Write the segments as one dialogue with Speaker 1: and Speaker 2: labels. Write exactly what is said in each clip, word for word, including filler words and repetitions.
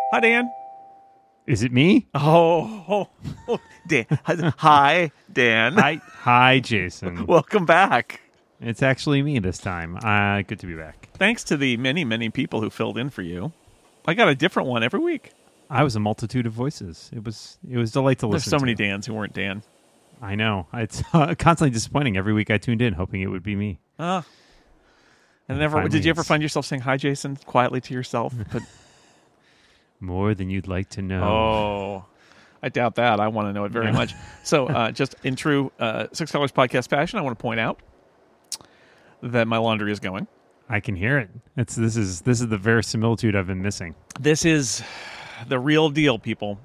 Speaker 1: Hi, Dan.
Speaker 2: Is it me?
Speaker 1: Oh, Dan. Hi, Dan.
Speaker 2: Hi, hi, Jason.
Speaker 1: Welcome back.
Speaker 2: It's actually me this time. Uh, good to be back.
Speaker 1: Thanks to the many, many people who filled in for you. I got a different one every week.
Speaker 2: I was a multitude of voices. It was it was a delight to
Speaker 1: There's
Speaker 2: listen
Speaker 1: so
Speaker 2: to.
Speaker 1: many Dans who weren't Dan.
Speaker 2: I know. It's uh, constantly disappointing. Every week I tuned in hoping it would be me.
Speaker 1: Ah. And never
Speaker 2: Finally
Speaker 1: did you ever
Speaker 2: it's-
Speaker 1: find yourself saying hi, Jason, quietly to yourself? But
Speaker 2: More than you'd like to know.
Speaker 1: oh, I doubt that. I want to know it very
Speaker 2: Yeah.
Speaker 1: much. So, uh, just in true uh, Six Colors podcast fashion, I want to point out that my laundry is going.
Speaker 2: I can hear it. It's this is this is the verisimilitude I've been missing.
Speaker 1: This is the real deal, people.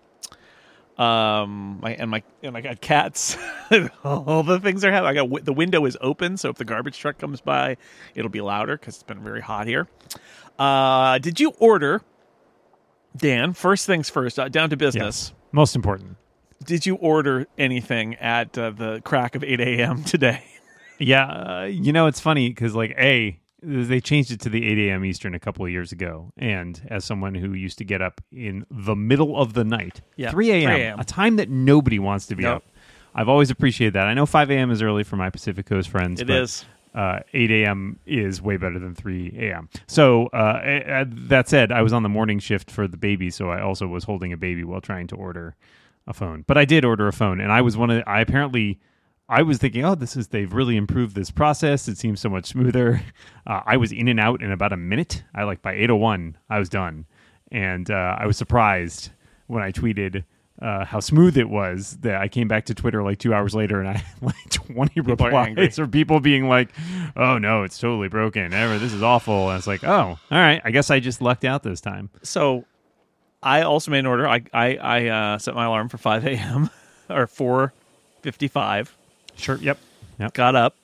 Speaker 1: Um, my and my and I got cats. All the things are happening. I got the window is open, so if the garbage truck comes by, it'll be louder because it's been very hot here. Uh, did you order, Dan? First things first, uh, down to business.
Speaker 2: Yes. Most important.
Speaker 1: Did you order anything at uh, the crack of eight a.m. today?
Speaker 2: Yeah, uh, you know, it's funny because, like, A, they changed it to the eight a.m. Eastern a couple of years ago. And as someone who used to get up in the middle of the night,
Speaker 1: Yeah,
Speaker 2: three a.m.,
Speaker 1: three a.m.,
Speaker 2: a time that nobody wants to be
Speaker 1: Nope.
Speaker 2: up. I've always appreciated that. I know five a.m. is early for my Pacific Coast friends.
Speaker 1: It
Speaker 2: but,
Speaker 1: is.
Speaker 2: Uh, eight a.m. is way better than three a.m. So uh, uh, that said, I was on the morning shift for the baby, so I also was holding a baby while trying to order a phone. But I did order a phone, and I was one of. I apparently. I was thinking, oh, this is they've really improved this process. It seems so much smoother. Uh, I was in and out in about a minute. I like by eight oh one, I was done, and uh, I was surprised when I tweeted uh, how smooth it was. That I came back to Twitter like two hours later, and I had like twenty
Speaker 1: People are angry.
Speaker 2: replies or people being like, "Oh no, it's totally broken. Ever, this is awful." And it's like, oh, all right. I guess I just lucked out this time.
Speaker 1: So, I also made an order. I I, I uh, set my alarm for five a.m. or four fifty-five.
Speaker 2: Sure. Yep. Yep.
Speaker 1: Got up.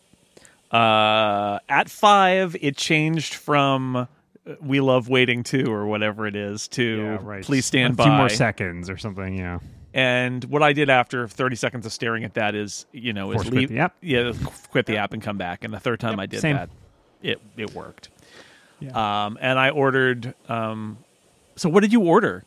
Speaker 1: Uh, at five, it changed from uh, "We love waiting" to or whatever it is to
Speaker 2: Yeah, right.
Speaker 1: "Please stand
Speaker 2: a
Speaker 1: by."
Speaker 2: few more seconds or something. Yeah.
Speaker 1: And what I did after thirty seconds of staring at that is, you know, is
Speaker 2: Force quit
Speaker 1: leave.
Speaker 2: the app.
Speaker 1: Yeah, quit the app and come back. And the third time
Speaker 2: Yep,
Speaker 1: I did
Speaker 2: same.
Speaker 1: that, it it worked.
Speaker 2: Yeah.
Speaker 1: Um, and I ordered. Um, so what did you order?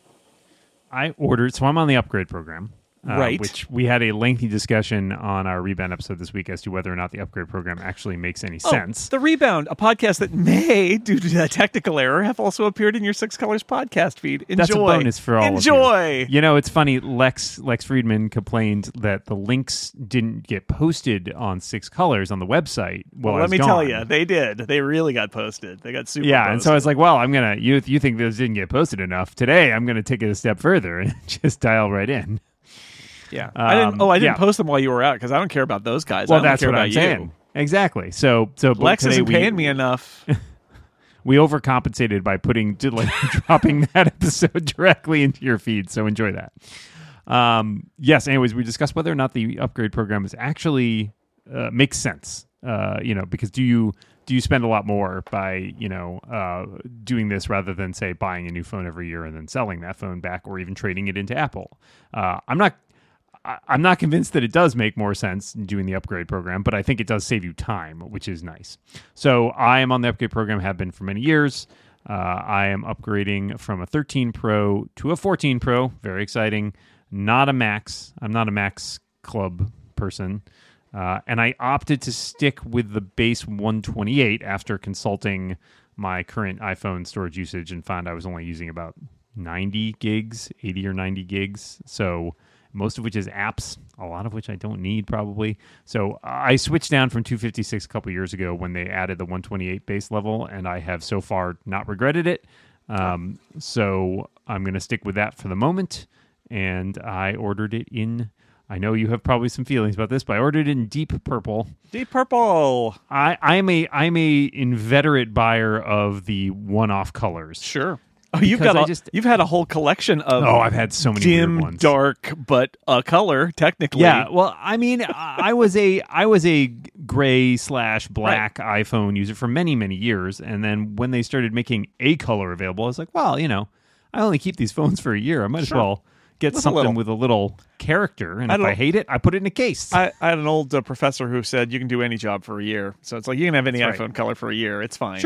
Speaker 2: I ordered, so I'm on the upgrade program, uh,
Speaker 1: Right.
Speaker 2: which we had a lengthy discussion on our Rebound episode this week as to whether or not the upgrade program actually makes any sense.
Speaker 1: Oh, The Rebound, a podcast that may, due to a technical error, have also appeared in your Six Colors podcast feed. Enjoy.
Speaker 2: That's a bonus for all
Speaker 1: Enjoy.
Speaker 2: of you. You know, it's funny. Lex Lex Friedman complained that the links didn't get posted on Six Colors on the website.
Speaker 1: Well,
Speaker 2: While I
Speaker 1: let
Speaker 2: was
Speaker 1: me
Speaker 2: gone.
Speaker 1: tell you, they did. They really got posted. They got super
Speaker 2: Yeah,
Speaker 1: posted.
Speaker 2: and so I was like, well, I'm gonna. You you think those didn't get posted enough? Today, I'm gonna take it a step further and just dial right in.
Speaker 1: yeah. I didn't.
Speaker 2: um,
Speaker 1: Oh, I didn't
Speaker 2: yeah.
Speaker 1: post them while you were out because I don't care about those guys. I
Speaker 2: Well,
Speaker 1: only
Speaker 2: that's
Speaker 1: care
Speaker 2: what
Speaker 1: about
Speaker 2: I'm
Speaker 1: you.
Speaker 2: saying. Exactly. So so but
Speaker 1: Lex
Speaker 2: today
Speaker 1: isn't
Speaker 2: we,
Speaker 1: paying me enough.
Speaker 2: We overcompensated by putting like dropping that episode directly into your feed. So enjoy that. Um, yes. Anyways, we discussed whether or not the upgrade program is actually uh, makes sense. Uh, you know, because do you do you spend a lot more by you know uh, doing this rather than say buying a new phone every year and then selling that phone back or even trading it into Apple? Uh, I'm not. I- I'm not convinced that it does make more sense doing the upgrade program, but I think it does save you time, which is nice. So I am on the upgrade program, have been for many years. Uh, I am upgrading from a thirteen Pro to a fourteen Pro. Very exciting. Not a Max. I'm not a Max Club person. Uh, and I opted to stick with the base one twenty-eight after consulting my current iPhone storage usage and found I was only using about ninety gigs, eighty or ninety gigs. So most of which is apps, a lot of which I don't need probably. So I switched down from two fifty-six a couple years ago when they added the one twenty-eight base level, and I have so far not regretted it. Um, so I'm going to stick with that for the moment, and I ordered it in... I know you have probably some feelings about this, but I ordered it in deep purple.
Speaker 1: Deep purple.
Speaker 2: I, I'm a I'm a inveterate buyer of the one-off colors.
Speaker 1: Sure. Oh, you've
Speaker 2: Because
Speaker 1: got
Speaker 2: I
Speaker 1: a,
Speaker 2: just-
Speaker 1: you've had a whole collection of
Speaker 2: Oh, I've had so many
Speaker 1: dim,
Speaker 2: weird ones.
Speaker 1: dark, but a color technically.
Speaker 2: Yeah, well, I mean, I I was a I was a gray slash black iPhone user for many many years, and then when they started making a color available, I was like, well, you know, I only keep these phones for a year. I might
Speaker 1: Sure.
Speaker 2: as well get
Speaker 1: With a
Speaker 2: something
Speaker 1: little.
Speaker 2: with a little character, and
Speaker 1: I
Speaker 2: if I
Speaker 1: don't-
Speaker 2: hate it, I put it in a case.
Speaker 1: I, I had an old uh, professor who said you can do any job for a year. So it's like you can have any
Speaker 2: That's right.
Speaker 1: iPhone color for a year. It's fine.
Speaker 2: Sure.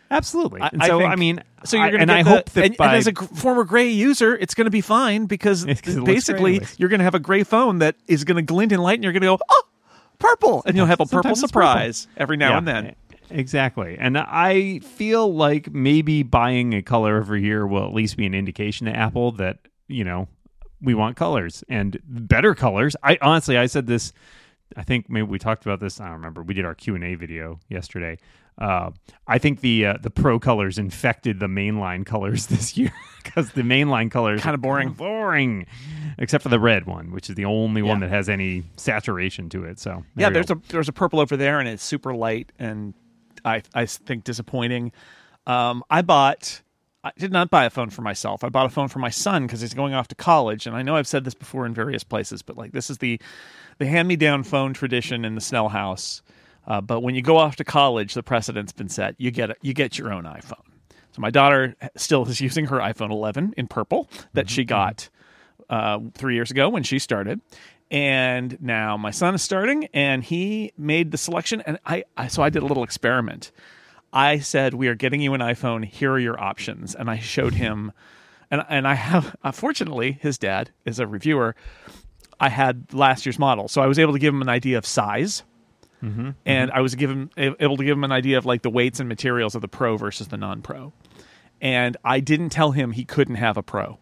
Speaker 2: Absolutely.
Speaker 1: I,
Speaker 2: And
Speaker 1: I
Speaker 2: so,
Speaker 1: think-
Speaker 2: I mean,
Speaker 1: so you're
Speaker 2: I-
Speaker 1: going
Speaker 2: and
Speaker 1: to
Speaker 2: I
Speaker 1: the,
Speaker 2: hope that
Speaker 1: and,
Speaker 2: by
Speaker 1: and as a gr- former gray user, it's going to be fine because
Speaker 2: It's 'cause it looks
Speaker 1: basically
Speaker 2: gray.
Speaker 1: you're going to have a gray phone that is going to glint in light, and you're going to go, oh, purple, and you'll have a purple
Speaker 2: Sometimes it's
Speaker 1: surprise every now
Speaker 2: Yeah,
Speaker 1: and then.
Speaker 2: Exactly. And I feel like maybe buying a color every year will at least be an indication to Apple that, you know, we want colors and better colors. I honestly, I said this, I think maybe we talked about this. I don't remember. We did our Q and A video yesterday. Uh, I think the uh, the Pro colors infected the mainline colors this year because the mainline colors
Speaker 1: Kinda
Speaker 2: are
Speaker 1: boring.
Speaker 2: boring, except for the red one, which is the only one
Speaker 1: Yeah.
Speaker 2: that has any saturation to it. So
Speaker 1: Yeah,
Speaker 2: there we
Speaker 1: there's
Speaker 2: go.
Speaker 1: a there's a purple over there, and it's super light, and I I think disappointing. Um, I bought. I did not buy a phone for myself. I bought a phone for my son because he's going off to college, and I know I've said this before in various places, but like this is the the hand me down phone tradition in the Snell house. Uh, but when you go off to college, the precedent's been set. You get a, you get your own iPhone. So my daughter still is using her iPhone eleven in purple that
Speaker 2: Mm-hmm.
Speaker 1: she got uh, three years ago when she started. And now my son is starting, and he made the selection. And I, I so I did a little experiment. I said, "We are getting you an iPhone. Here are your options." And I showed him, and and I have. Unfortunately, his dad is a reviewer. I had last year's model, so I was able to give him an idea of size,
Speaker 2: Mm-hmm.
Speaker 1: and I was given able to give him an idea of like the weights and materials of the Pro versus the non-Pro. And I didn't tell him he couldn't have a Pro.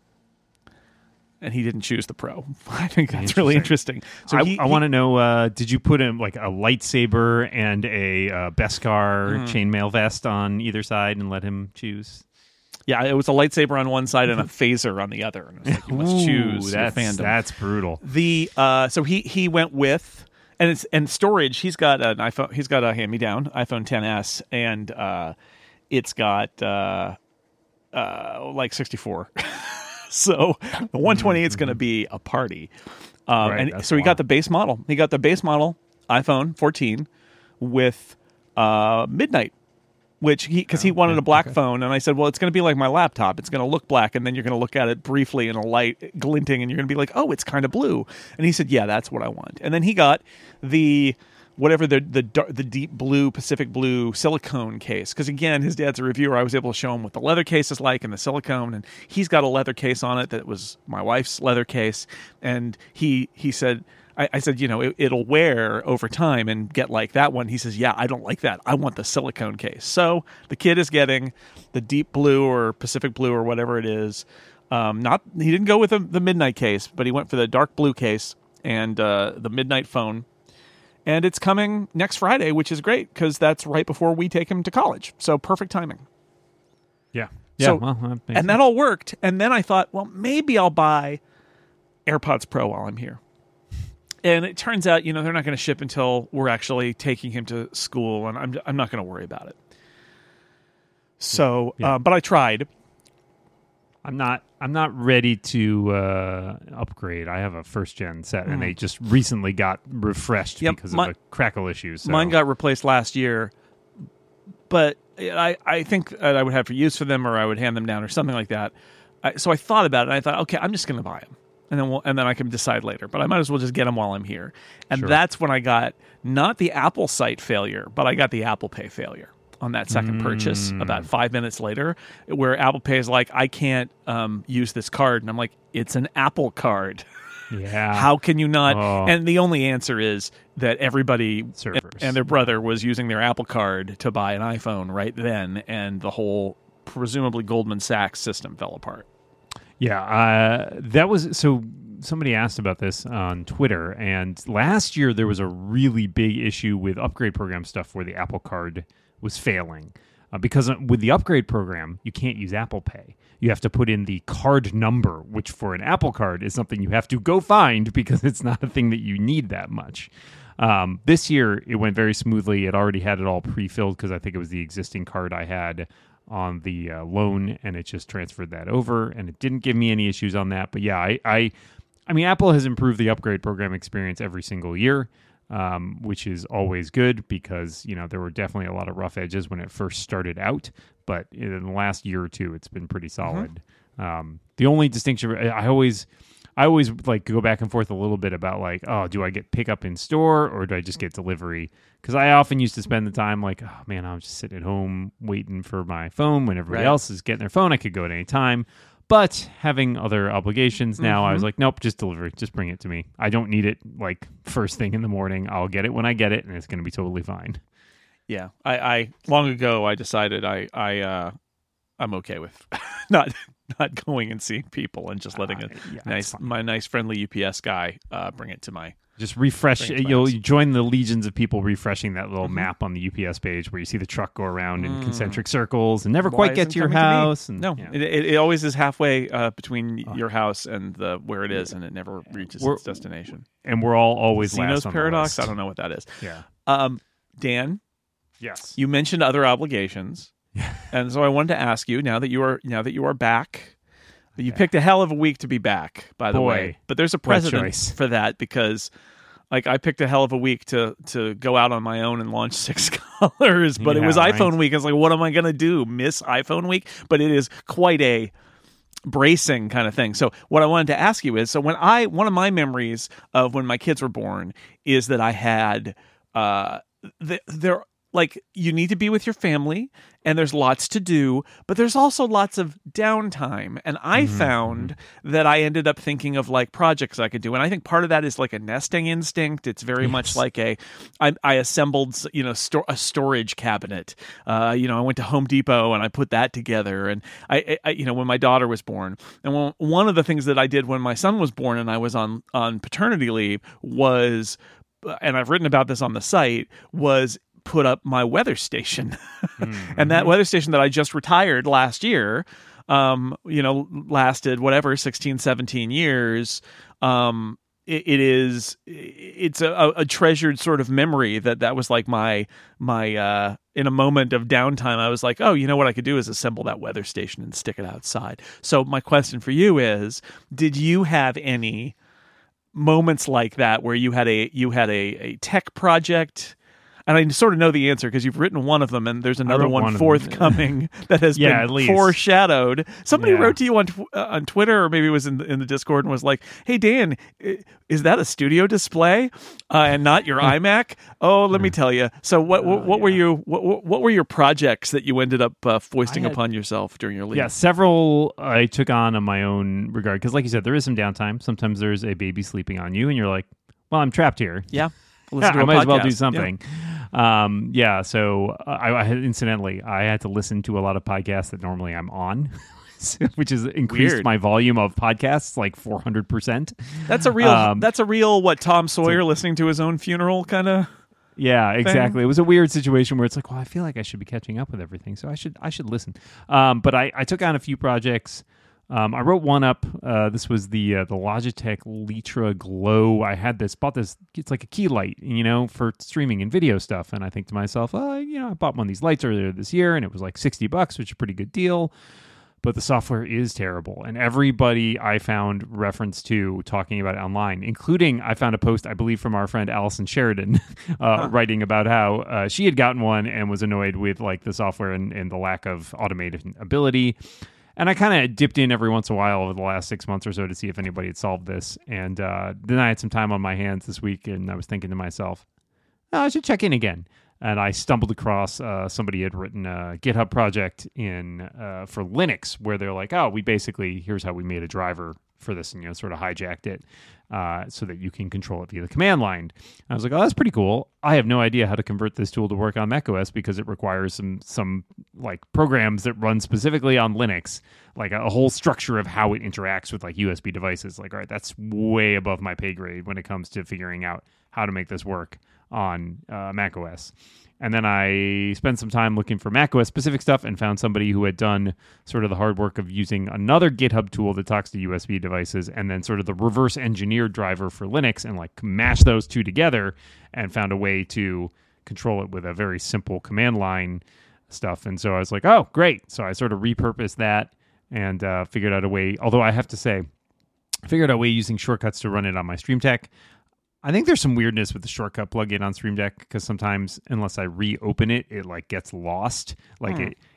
Speaker 1: And he didn't choose the Pro. I think that's really interesting. So
Speaker 2: I,
Speaker 1: he,
Speaker 2: I want to know, uh, did you put in like a lightsaber and a uh, Beskar
Speaker 1: Mm.
Speaker 2: chainmail vest on either side and let him choose?
Speaker 1: yeah, it was a lightsaber on one side and a phaser on the other. And it was like, you must
Speaker 2: Ooh,
Speaker 1: choose your
Speaker 2: that's,
Speaker 1: fandom.
Speaker 2: That's brutal.
Speaker 1: The uh, so he he went with and it's and storage. He's got an iPhone. He's got a hand me down iPhone ten S, and uh, it's got uh, uh, like sixty-four. So the one twenty-eight is going to be a party. Um,
Speaker 2: Right,
Speaker 1: and
Speaker 2: that's
Speaker 1: so he got
Speaker 2: wild.
Speaker 1: the base model. He got the base model iPhone fourteen with uh, Midnight, which he because he wanted
Speaker 2: yeah,
Speaker 1: a black
Speaker 2: okay.
Speaker 1: phone, and I said, well, it's going to be like my laptop. It's going to look black, and then you're going to look at it briefly in a light glinting, and you're going to be like, oh, it's kind of blue. And he said, yeah, that's what I want. And then he got the whatever the the dar- the deep blue Pacific blue silicone case, because again, his dad's a reviewer. I was able to show him what the leather case is like and the silicone, and he's got a leather case on it that was my wife's leather case, and he he said. I, I said, you know, it, it'll wear over time and get like that one. He says, yeah, I don't like that. I want the silicone case. So the kid is getting the deep blue or Pacific blue or whatever it is. Um, not he didn't go with the, the midnight case, but he went for the dark blue case and uh, the midnight phone. And it's coming next Friday, which is great because that's right before we take him to college. So perfect timing.
Speaker 2: Yeah. Yeah.
Speaker 1: So-
Speaker 2: well, that makes
Speaker 1: And
Speaker 2: sense.
Speaker 1: that all worked. And then I thought, well, maybe I'll buy AirPods Pro while I'm here. And it turns out, you know, they're not going to ship until we're actually taking him to school, and I'm I'm not going to worry about it. So,
Speaker 2: Yeah.
Speaker 1: uh, but I tried.
Speaker 2: I'm not. I'm not ready to uh, upgrade. I have a first gen set, and they just recently got refreshed
Speaker 1: Yep,
Speaker 2: because
Speaker 1: my-
Speaker 2: of a crackle issue. So.
Speaker 1: Mine got replaced last year, but I I think that I would have use for them, or I would hand them down, or something like that. I, so I thought about it, and I thought, okay, I'm just going to buy them. And then we'll, and then I can decide later. But I might as well just get them while I'm here. And
Speaker 2: Sure.
Speaker 1: that's when I got not the Apple site failure, but I got the Apple Pay failure on that second purchase
Speaker 2: Mm.
Speaker 1: about five minutes later, where Apple Pay is like, I can't um, use this card. And I'm like, it's an Apple card.
Speaker 2: Yeah.
Speaker 1: How can you not?
Speaker 2: Oh.
Speaker 1: And the only answer is that everybody
Speaker 2: Servers.
Speaker 1: and their brother was using their Apple card to buy an iPhone right then, and the whole presumably Goldman Sachs system fell apart.
Speaker 2: Yeah, uh, that was so. Somebody asked about this on Twitter, and last year there was a really big issue with upgrade program stuff where the Apple Card was failing uh, because with the upgrade program you can't use Apple Pay. You have to put in the card number, which for an Apple Card is something you have to go find because it's not a thing that you need that much. Um, this year it went very smoothly. It already had it all pre-filled because I think it was the existing card I had on the uh, loan, and it just transferred that over, and it didn't give me any issues on that. But yeah, I, I, I mean, Apple has improved the upgrade program experience every single year, um, which is always good because, you know, there were definitely a lot of rough edges when it first started out, but in the last year or two, it's been pretty solid. Um, the only distinction, I always, I always like go back and forth a little bit about like, oh, do I get pickup in store or do I just get delivery? Because I often used to spend the time like, oh man, I'm just sitting at home waiting for my phone when everybody
Speaker 1: Right.
Speaker 2: else is getting their phone. I could go at any time. But having other obligations now,
Speaker 1: Mm-hmm.
Speaker 2: I was like, nope, just deliver it. Just bring it to me. I don't need it like first thing in the morning. I'll get it when I get it, and it's going to be totally fine.
Speaker 1: Yeah, I, I long ago I decided I I uh, I'm okay with not not going and seeing people and just letting
Speaker 2: Uh,
Speaker 1: a
Speaker 2: yeah, it's
Speaker 1: nice
Speaker 2: fine.
Speaker 1: my nice friendly U P S guy uh, bring it to my.
Speaker 2: Just refresh.
Speaker 1: Bring it to my
Speaker 2: You'll
Speaker 1: house.
Speaker 2: join the legions of people refreshing that little
Speaker 1: Mhm.
Speaker 2: map on the U P S page where you see the truck go around in
Speaker 1: Mm.
Speaker 2: concentric circles and never
Speaker 1: Why
Speaker 2: quite get
Speaker 1: isn't
Speaker 2: to your
Speaker 1: coming to me?
Speaker 2: house. And,
Speaker 1: No,
Speaker 2: yeah.
Speaker 1: it, it it always is halfway uh, between
Speaker 2: Oh.
Speaker 1: your house and the where it is, and it never reaches
Speaker 2: We're-
Speaker 1: its destination.
Speaker 2: and we're all always
Speaker 1: Zeno's
Speaker 2: last on
Speaker 1: paradox.
Speaker 2: the
Speaker 1: I
Speaker 2: list.
Speaker 1: don't know what that is.
Speaker 2: Yeah.
Speaker 1: Um, Dan,
Speaker 2: Yes.
Speaker 1: you mentioned other obligations, and so I wanted to ask you now that you are now that you are back. You
Speaker 2: Yeah.
Speaker 1: picked a hell of a week to be back, by the
Speaker 2: Boy,
Speaker 1: way. But there's a
Speaker 2: what
Speaker 1: precedent
Speaker 2: choice.
Speaker 1: for that because, like, I picked a hell of a week to to go out on my own and launch Six Colors. But it was
Speaker 2: Yeah, right.
Speaker 1: iPhone week. I was like, what am I gonna do? Miss iPhone week? But it is quite a bracing kind of thing. So what I wanted to ask you is, so when I one of my memories of when my kids were born is that I had uh th- there like you need to be with your family and there's lots to do, but there's also lots of downtime. And I
Speaker 2: Mm-hmm.
Speaker 1: found that I ended up thinking of like projects I could do. And I think part of that is like a nesting instinct. It's very much
Speaker 2: Yes.
Speaker 1: like a, I, I assembled, you know, sto- a storage cabinet. Uh, you know, I went to Home Depot and I put that together. And I, I you know, when my daughter was born, and one, one of the things that I did when my son was born and I was on, on paternity leave was, and I've written about this on the site, was put up my weather station. And that weather station that I just retired last year, um, you know, lasted whatever, sixteen, seventeen years. Um, it, it is, it's a, a treasured sort of memory that that was like my, my, uh, in a moment of downtime, I was like, oh, you know what I could do is assemble that weather station and stick it outside. So my question for you is, did you have any moments like that where you had a, you had a, a tech project? And I sort of know the answer because you've written one of them, and there's another
Speaker 2: wrote
Speaker 1: one,
Speaker 2: one of them.
Speaker 1: forthcoming that has
Speaker 2: Yeah, at
Speaker 1: been
Speaker 2: least.
Speaker 1: foreshadowed. Somebody
Speaker 2: Yeah.
Speaker 1: wrote to you on tw- uh, on Twitter, or maybe it was in the, in the Discord, and was like, "Hey Dan, i- is that a studio display uh, and not your iMac?" Oh, let me tell you. So what what,
Speaker 2: Oh,
Speaker 1: what were
Speaker 2: yeah.
Speaker 1: you what, what what were your projects that you ended up uh, foisting
Speaker 2: I had-
Speaker 1: upon yourself during your leave?
Speaker 2: Yeah, several I took on on my own regard because, like you said, there is some downtime. Sometimes there's a baby sleeping on you, and you're like, "Well, I'm trapped here.
Speaker 1: yeah. Listen to
Speaker 2: I
Speaker 1: a
Speaker 2: might as well do
Speaker 1: podcast. Yeah.
Speaker 2: something." Um, yeah. So uh, I, I had, incidentally, I had to listen to a lot of podcasts that normally I'm on, which has increased
Speaker 1: Weird.
Speaker 2: my volume of podcasts like four hundred percent.
Speaker 1: That's a real.
Speaker 2: Um,
Speaker 1: that's a real. What Tom Sawyer listening to his own funeral kind of.
Speaker 2: Yeah, exactly. It was a weird situation where it's like, well, I feel like I should be catching up with everything, so I should I should listen. Um, but I, I took on a few projects. Um, I wrote one up. Uh, this was the uh, the Logitech Litra Glow. I had this, bought this. It's like a key light, you know, for streaming and video stuff. And I think to myself, oh, you know, I bought one of these lights earlier this year, and it was like sixty bucks, which is a pretty good deal. But the software is terrible, and everybody I found reference to talking about it online, including I found a post I believe from our friend Allison Sheridan, uh,
Speaker 1: Huh.
Speaker 2: writing about how uh, she had gotten one and was annoyed with like the software and, and the lack of automated ability. And I kind of dipped in every once in a while over the last six months or so to see if anybody had solved this. And uh, then I had some time on my hands this week, and I was thinking to myself, oh, I should check in again. And I stumbled across uh, somebody had written a GitHub project in uh, for Linux where they're like, oh, we basically, here's how we made a driver for this and, you know, sort of hijacked it uh, so that you can control it via the command line. I was like, oh, that's pretty cool. I have no idea how to convert this tool to work on macOS because it requires some some like programs that run specifically on Linux, like a, a whole structure of how it interacts with like U S B devices. Like, all right, that's way above my pay grade when it comes to figuring out how to make this work on uh, macOS. And then I spent some time looking for macOS specific stuff and found somebody who had done sort of the hard work of using another GitHub tool that talks to U S B devices and then sort of the reverse engineered driver for Linux and like mash those two together and found a way to control it with a very simple command line stuff. And so I was like, oh, great. So I sort of repurposed that and uh, figured out a way, although I have to say, figured out a way using shortcuts to run it on my StreamTech. I think there's some weirdness with the shortcut plugin on Stream Deck because sometimes, unless I reopen it, it like gets lost. Like
Speaker 1: Hmm.
Speaker 2: it,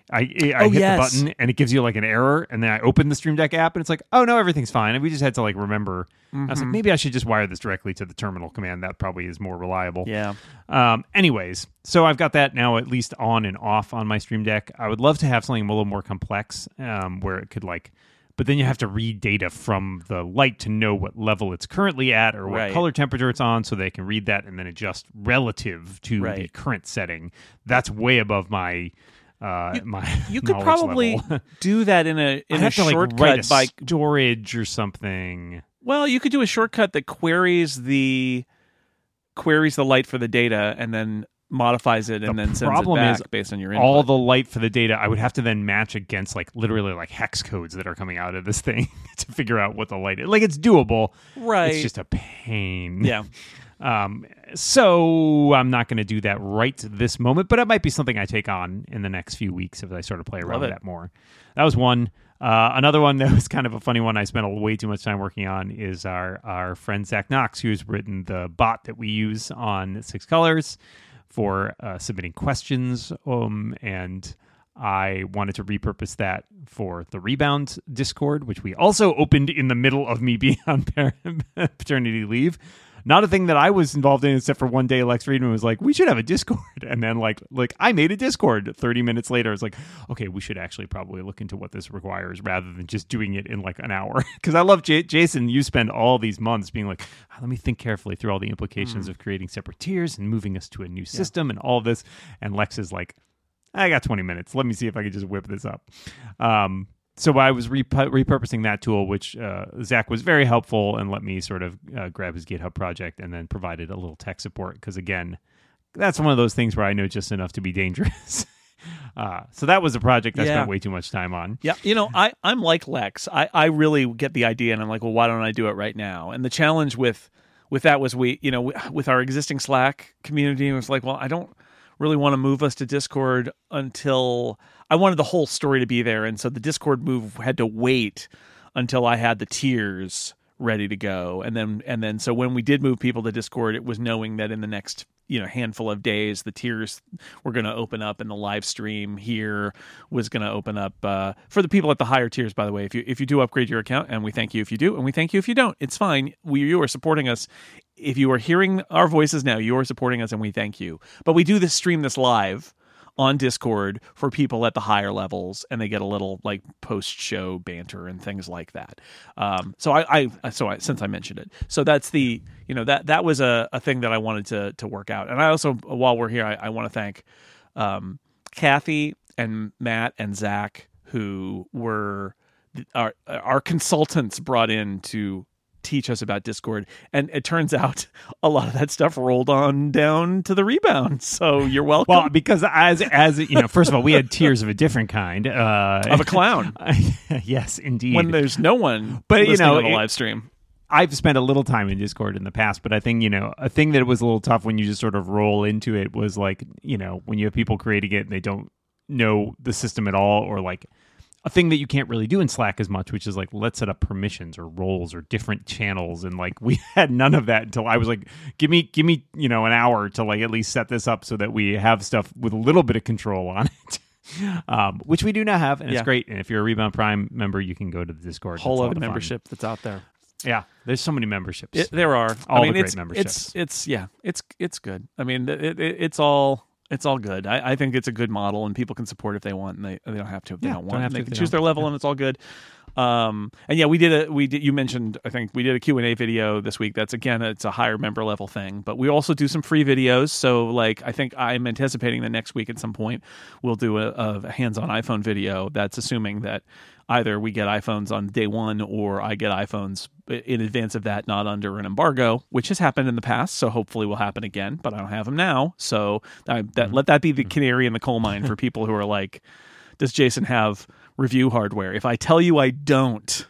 Speaker 2: I I
Speaker 1: Oh,
Speaker 2: hit
Speaker 1: yes.
Speaker 2: the button and it gives you like an error, and then I open the Stream Deck app and it's like, oh no, everything's fine. And we just had to like remember.
Speaker 1: Mm-hmm.
Speaker 2: I was like, maybe I should just wire this directly to the terminal command. That probably is more reliable.
Speaker 1: Yeah.
Speaker 2: Um, anyways, so I've got that now at least on and off on my Stream Deck. I would love to have something a little more complex, um, where it could like, but then you have to read data from the light to know what level it's currently at or what
Speaker 1: Right.
Speaker 2: color temperature it's on, so they can read that and then adjust relative to the
Speaker 1: Right.
Speaker 2: current setting. That's way above my uh, my.
Speaker 1: You could
Speaker 2: knowledge
Speaker 1: probably
Speaker 2: level.
Speaker 1: do that in a in
Speaker 2: I
Speaker 1: a
Speaker 2: have to like
Speaker 1: shortcut
Speaker 2: write a
Speaker 1: by
Speaker 2: storage or something.
Speaker 1: well, you could do a shortcut that queries the queries the light for the data and then modifies it and
Speaker 2: The
Speaker 1: then sends it
Speaker 2: problem
Speaker 1: back
Speaker 2: is
Speaker 1: based on your input.
Speaker 2: all the light for the data, I would have to then match against like literally like hex codes that are coming out of this thing to figure out what the light is. Like it's doable.
Speaker 1: right.
Speaker 2: It's just a pain.
Speaker 1: yeah.
Speaker 2: Um, so I'm not going to do that right this moment, but it might be something I take on in the next few weeks if I sort of play around
Speaker 1: Love
Speaker 2: with
Speaker 1: it.
Speaker 2: that more. That was one. Uh, another one that was kind of a funny one I spent a, way too much time working on is our, our friend Zach Knox, who's written the bot that we use on Six Colors for uh, submitting questions. Um, and I wanted to repurpose that for the Rebound Discord, which we also opened in the middle of me being on paternity leave. Not a thing that I was involved in, except for one day Lex Friedman was like, we should have a Discord. And then like like I made a Discord thirty minutes later. It's like, okay, we should actually probably look into what this requires rather than just doing it in like an hour. Because I love J- Jason. You spend all these months being like, "Ah, let me think carefully through all the implications mm. of creating separate tiers and moving us to a new system yeah. and all of this. And Lex is like, I got twenty minutes. Let me see if I can just whip this up. Um, So I was rep- repurposing that tool, which uh, Zach was very helpful and let me sort of uh, grab his GitHub project and then provided a little tech support. Because again, that's one of those things where I know just enough to be dangerous. uh, so that was a project I
Speaker 1: Yeah.
Speaker 2: spent way too much time on.
Speaker 1: Yeah, you know, I, I'm like Lex. I, I really get the idea, and I'm like, well, why don't I do it right now? And the challenge with with that was we, you know, with our existing Slack community, it was like, well, I don't really want to move us to Discord until I wanted the whole story to be there. And so the Discord move had to wait until I had the tiers ready to go. And then, and then, so when we did move people to Discord, it was knowing that in the next, you know, handful of days, the tiers were going to open up and the live stream here was going to open up, uh, for the people at the higher tiers, by the way. If you, if you do upgrade your account, and we thank you if you do, and we thank you if you don't, it's fine. We, you are supporting us. If you are hearing our voices now, you are supporting us and we thank you. But we do this stream this live on Discord for people at the higher levels, and they get a little like post-show banter and things like that. Um, so I, I, so I, since I mentioned it, so that's the, you know, that that was a, a thing that I wanted to to work out. And I also, while we're here, I, I want to thank um, Kathy and Matt and Zach, who were our our consultants brought in to teach us about Discord, and it turns out a lot of that stuff rolled on down to the Rebound. So you're welcome.
Speaker 2: Well, because as as you know, first of all, we had tiers of a different kind uh,
Speaker 1: of a clown.
Speaker 2: Yes, indeed.
Speaker 1: When there's no one,
Speaker 2: but you know,
Speaker 1: on the
Speaker 2: it,
Speaker 1: live stream.
Speaker 2: I've spent a little time in Discord in the past, but I think, you know, a thing that was a little tough when you just sort of roll into it was like, you know, when you have people creating it and they don't know the system at all, or like a thing that you can't really do in Slack as much, which is like, let's set up permissions or roles or different channels. And like, we had none of that until I was like, give me, give me, you know, an hour to like at least set this up so that we have stuff with a little bit of control on it. Um, which we do now have, and
Speaker 1: Yeah.
Speaker 2: it's great. And if you're a Rebound Prime member, you can go to the Discord.
Speaker 1: Whole
Speaker 2: It's a lot
Speaker 1: other
Speaker 2: of fun.
Speaker 1: membership that's out there.
Speaker 2: Yeah, there's so many memberships.
Speaker 1: It, there are.
Speaker 2: All
Speaker 1: I mean,
Speaker 2: the great
Speaker 1: it's,
Speaker 2: memberships.
Speaker 1: It's it's yeah, it's it's good. I mean, it, it, it's all it's all good. I, I think it's a good model, and people can support if they want, and they they don't have to if they
Speaker 2: Yeah,
Speaker 1: don't
Speaker 2: don't
Speaker 1: want.
Speaker 2: have
Speaker 1: And
Speaker 2: to
Speaker 1: they
Speaker 2: if
Speaker 1: can
Speaker 2: they
Speaker 1: choose
Speaker 2: don't.
Speaker 1: their level,
Speaker 2: Yeah.
Speaker 1: and it's all good. Um, and yeah, we did a we did. You mentioned, I think we did a Q and A video this week. That's again, it's a higher member level thing, but we also do some free videos. So like, I think I'm anticipating that next week at some point we'll do a, a hands-on iPhone video. That's assuming that either we get iPhones on day one or I get iPhones in advance of that, not under an embargo, which has happened in the past. So hopefully will happen again, but I don't have them now. So I, that, let that be the canary in the coal mine for people who are like, does Jason have review hardware? If I tell you I don't,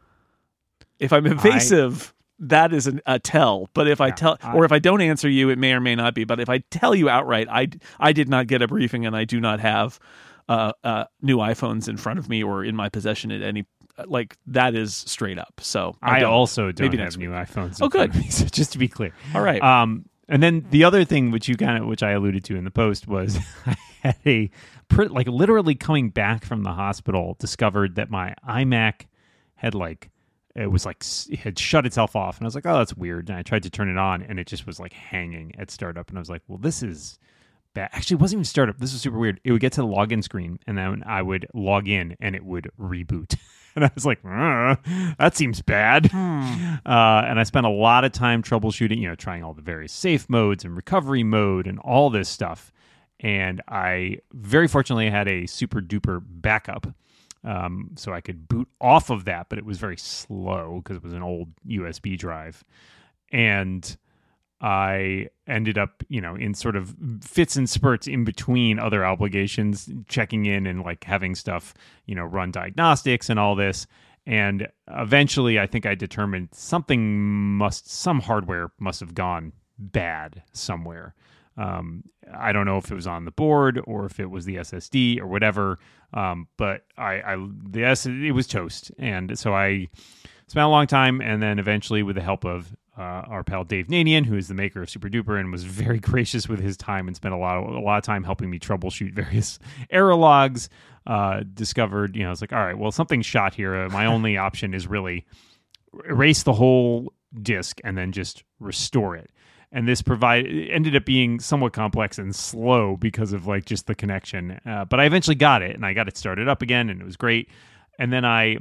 Speaker 1: if I'm evasive, I, that is an, a tell. But if I
Speaker 2: yeah,
Speaker 1: tell,
Speaker 2: I,
Speaker 1: or if I don't answer you, it may or may not be. But if I tell you outright, I, I did not get a briefing and I do not have Uh, uh, new iPhones in front of me or in my possession at any, like, that is straight up. So I,
Speaker 2: I
Speaker 1: don't.
Speaker 2: also don't
Speaker 1: Maybe
Speaker 2: have
Speaker 1: next
Speaker 2: new
Speaker 1: week.
Speaker 2: iPhones.
Speaker 1: Oh,
Speaker 2: in front
Speaker 1: good.
Speaker 2: of me, so just to be clear.
Speaker 1: All right.
Speaker 2: Um, and then the other thing which you kind of, which I alluded to in the post was had a, like literally coming back from the hospital, discovered that my iMac had like, it was like, it had shut itself off. And I was like, oh, that's weird. And I tried to turn it on and it just was like hanging at startup. And I was like, well, this is bad. Actually, it wasn't even startup. This was super weird. It would get to the login screen and then I would log in and it would reboot. And I was like, uh, that seems bad. Hmm. Uh, and I spent a lot of time troubleshooting, you know, trying all the various safe modes and recovery mode and all this stuff. And I very fortunately had a super duper backup. Um, so I could boot off of that, but it was very slow because it was an old U S B drive. And I ended up, you know, in sort of fits and spurts in between other obligations, checking in and like having stuff, you know, run diagnostics and all this. And eventually I think I determined something must, some hardware must have gone bad somewhere. Um, I don't know if it was on the board or if it was the S S D or whatever. Um, but I, I, the S, it was toast. And so I spent a long time, and then eventually with the help of uh, our pal Dave Nanian, who is the maker of Super Duper and was very gracious with his time and spent a lot of, a lot of time helping me troubleshoot various error logs, uh, discovered, you know, I was like, all right, well, something's shot here. Uh, my only option is really erase the whole disk and then just restore it. And this provide ended up being somewhat complex and slow because of like just the connection. Uh, but I eventually got it, and I got it started up again, and it was great. And then I,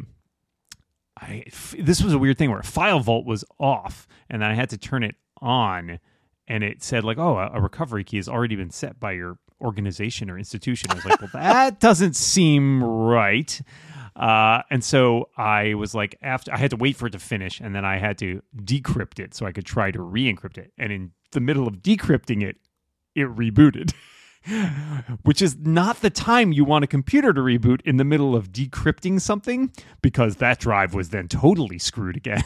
Speaker 2: I this was a weird thing where File Vault was off, and then I had to turn it on, and it said like, "Oh, a, a recovery key has already been set by your organization or institution." I was like, "Well, that doesn't seem right." Uh, and so I was like, after I had to wait for it to finish, and then I had to decrypt it so I could try to re-encrypt it. And in the middle of decrypting it, it rebooted, which is not the time you want a computer to reboot in the middle of decrypting something, because that drive was then totally screwed again.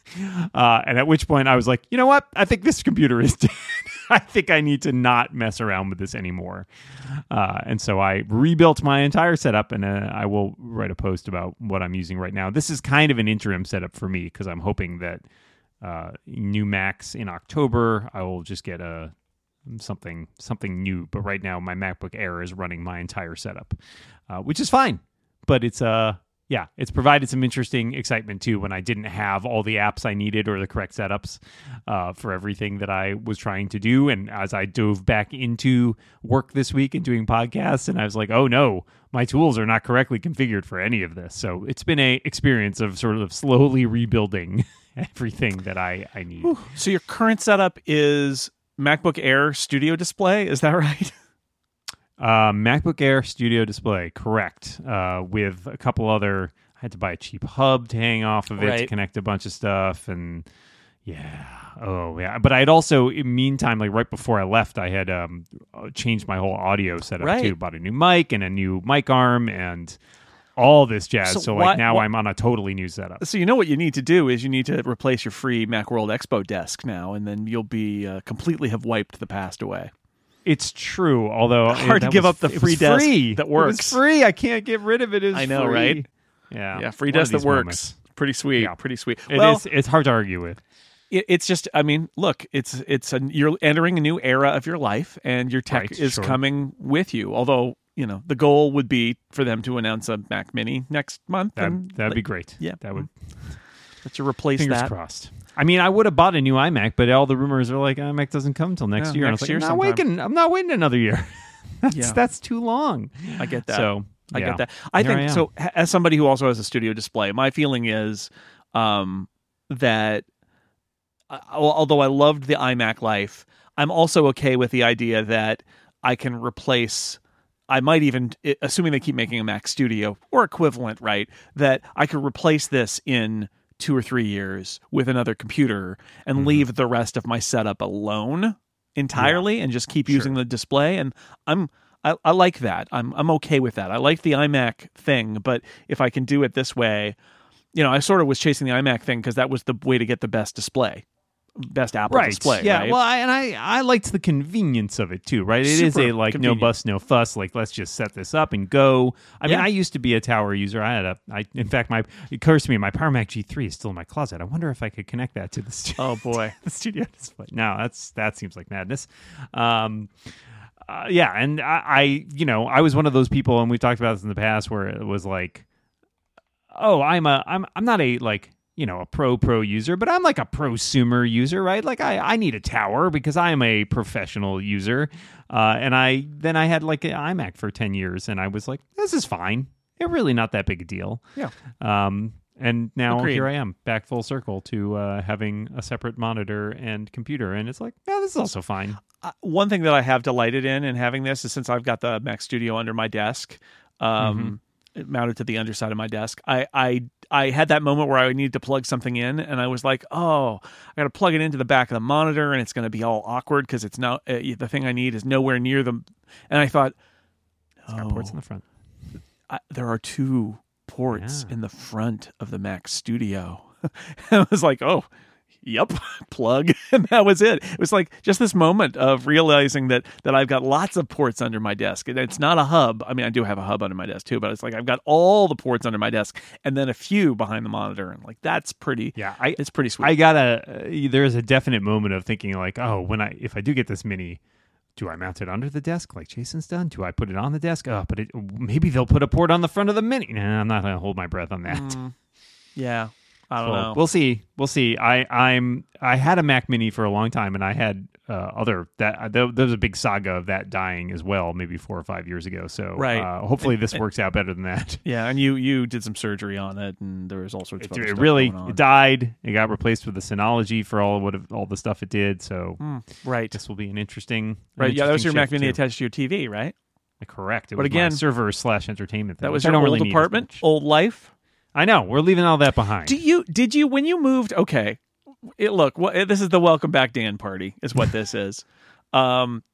Speaker 2: Uh, and at which point I was like, you know what? I think this computer is dead. I think I need to not mess around with this anymore. Uh, and so I rebuilt my entire setup, and uh, I will write a post about what I'm using right now. This is kind of an interim setup for me because I'm hoping that uh, new Macs in October, I will just get a something something new. But right now, my MacBook Air is running my entire setup, uh, which is fine. But it's a uh, Yeah, it's provided some interesting excitement, too, when I didn't have all the apps I needed or the correct setups uh, for everything that I was trying to do. And as I dove back into work this week and doing podcasts, and I was like, oh, no, my tools are not correctly configured for any of this. So it's been a experience of sort of slowly rebuilding everything that I, I need.
Speaker 1: Whew. So your current setup is MacBook Air Studio Display, is that right?
Speaker 2: Uh, MacBook Air Studio Display, correct. Uh, with a couple other, I had to buy a cheap hub to hang off of it
Speaker 1: right.
Speaker 2: to connect a bunch of stuff, and yeah, oh yeah. But I had also, in meantime, like right before I left, I had um, changed my whole audio setup
Speaker 1: right.
Speaker 2: too. Bought a new mic and a new mic arm and all this jazz. So, so like why, now why, I'm on a totally new setup.
Speaker 1: So you know what you need to do is you need to replace your free Macworld Expo desk now, and then you'll be uh, completely have wiped the past away.
Speaker 2: It's true, although
Speaker 1: hard
Speaker 2: it,
Speaker 1: to give
Speaker 2: was,
Speaker 1: up the free desk
Speaker 2: free.
Speaker 1: that works.
Speaker 2: It was free. I can't get rid of it. It was
Speaker 1: I know,
Speaker 2: free.
Speaker 1: right?
Speaker 2: Yeah,
Speaker 1: yeah, free
Speaker 2: One
Speaker 1: desk that works.
Speaker 2: Moments.
Speaker 1: Pretty sweet.
Speaker 2: Yeah.
Speaker 1: Pretty sweet.
Speaker 2: It
Speaker 1: well,
Speaker 2: is. It's hard to argue with.
Speaker 1: It, it's just, I mean, look, it's it's a, you're entering a new era of your life, and your tech
Speaker 2: right,
Speaker 1: is
Speaker 2: sure.
Speaker 1: coming with you. Although, you know, the goal would be for them to announce a Mac Mini next month.
Speaker 2: That,
Speaker 1: and
Speaker 2: that'd
Speaker 1: like,
Speaker 2: be great.
Speaker 1: Yeah,
Speaker 2: that would.
Speaker 1: Let you replace
Speaker 2: Fingers
Speaker 1: that.
Speaker 2: crossed. I mean, I would have bought a new iMac, but all the rumors are like iMac doesn't come until next
Speaker 1: Yeah,
Speaker 2: year.
Speaker 1: next
Speaker 2: and I was like,
Speaker 1: year
Speaker 2: I'm not
Speaker 1: sometime.
Speaker 2: waiting. I'm not waiting another year. that's,
Speaker 1: Yeah.
Speaker 2: that's too long.
Speaker 1: I get that.
Speaker 2: So
Speaker 1: I
Speaker 2: yeah.
Speaker 1: get that. I
Speaker 2: Here
Speaker 1: think
Speaker 2: I am.
Speaker 1: so. h- As somebody who also has a studio display, my feeling is um, that uh, although I loved the iMac life, I'm also okay with the idea that I can replace. I might even, assuming they keep making a Mac Studio or equivalent, right? That I could replace this in two or three years with another computer and
Speaker 2: Mm-hmm.
Speaker 1: leave the rest of my setup alone entirely,
Speaker 2: Yeah.
Speaker 1: and just keep
Speaker 2: Sure.
Speaker 1: using the display. And I'm. I, I like that. I'm I'm okay with that. I like the iMac thing, but if I can do it this way, you know, I sort of was chasing the iMac thing because that was the way to get the best display, best Apple
Speaker 2: Right.
Speaker 1: display.
Speaker 2: Yeah.
Speaker 1: right?
Speaker 2: Well, I, and I, I liked the convenience of it too, right? It is
Speaker 1: Super
Speaker 2: a like
Speaker 1: convenient.
Speaker 2: no bus, no fuss. Like let's just set this up and go. I mean,
Speaker 1: Yeah.
Speaker 2: I used to be a tower user. I had a. I in fact, my it occurs to me my Power Mac G three is still in my closet. I wonder if I could connect that to the stu-
Speaker 1: oh boy,
Speaker 2: the studio display. No, that's that seems like madness. Um, Uh, yeah, and I, I, you know, I was one of those people, and we've talked about this in the past, where it was like, oh, I'm a, I'm, I'm not a like, you know, a pro pro user, but I'm like a prosumer user, right? Like I, I need a tower because I am a professional user, uh, and I then I had like an iMac for ten years, and I was like, this is fine. It's really not that big a deal.
Speaker 1: Yeah.
Speaker 2: Um, and now
Speaker 1: Agreed.
Speaker 2: here I am back full circle to uh, having a separate monitor and computer, and it's like, yeah, this is also fine.
Speaker 1: Uh, one thing that I have delighted in in having this is since I've got the Mac Studio under my desk, um, mm-hmm. mounted to the underside of my desk, I, I I had that moment where I needed to plug something in, and I was like, oh, I got to plug it into the back of the monitor, and it's going to be all awkward because it's now uh, the thing I need is nowhere near them. And I thought,
Speaker 2: it's got ports in the front.
Speaker 1: I, there are two ports
Speaker 2: yeah.
Speaker 1: in the front of the Mac Studio. I was like, oh. Yep, plug, and that was it. It was like just this moment of realizing that that I've got lots of ports under my desk, and it's not a hub. I mean, I do have a hub under my desk too, but it's like I've got all the ports under my desk, and then a few behind the monitor, and like that's pretty.
Speaker 2: Yeah, I,
Speaker 1: it's pretty sweet.
Speaker 2: I got a. Uh, there's a definite moment of thinking like, oh, when I if I do get this mini, do I mount it under the desk like Jason's done? Do I put it on the desk? Oh, but it, maybe they'll put a port on the front of the mini. Nah, I'm not going to hold my breath on that.
Speaker 1: Mm, yeah. I don't
Speaker 2: so,
Speaker 1: know.
Speaker 2: We'll see. We'll see. I I'm I had a Mac Mini for a long time, and I had uh, other that there, there was a big saga of that dying as well, maybe four or five years ago. So
Speaker 1: right.
Speaker 2: uh, hopefully
Speaker 1: and,
Speaker 2: this
Speaker 1: and,
Speaker 2: works out better than that.
Speaker 1: Yeah, and you you did some surgery on it, and there was all sorts of
Speaker 2: it,
Speaker 1: other
Speaker 2: it
Speaker 1: stuff
Speaker 2: really
Speaker 1: going on.
Speaker 2: It died. It got replaced with the Synology for all what all the stuff it did. So
Speaker 1: mm, right,
Speaker 2: this will be an interesting
Speaker 1: right.
Speaker 2: An
Speaker 1: yeah, that was
Speaker 2: interesting
Speaker 1: your Mac
Speaker 2: shift,
Speaker 1: Mini
Speaker 2: too.
Speaker 1: attached to your T V, right?
Speaker 2: Correct. It
Speaker 1: but
Speaker 2: was
Speaker 1: again,
Speaker 2: my server slash entertainment thing.
Speaker 1: That was
Speaker 2: your
Speaker 1: your
Speaker 2: old
Speaker 1: old
Speaker 2: really
Speaker 1: apartment, old life.
Speaker 2: I know. We're leaving all that behind.
Speaker 1: Do you did you when you moved? Okay, it, look, well, this is the welcome back Dan party, is what this is. Um,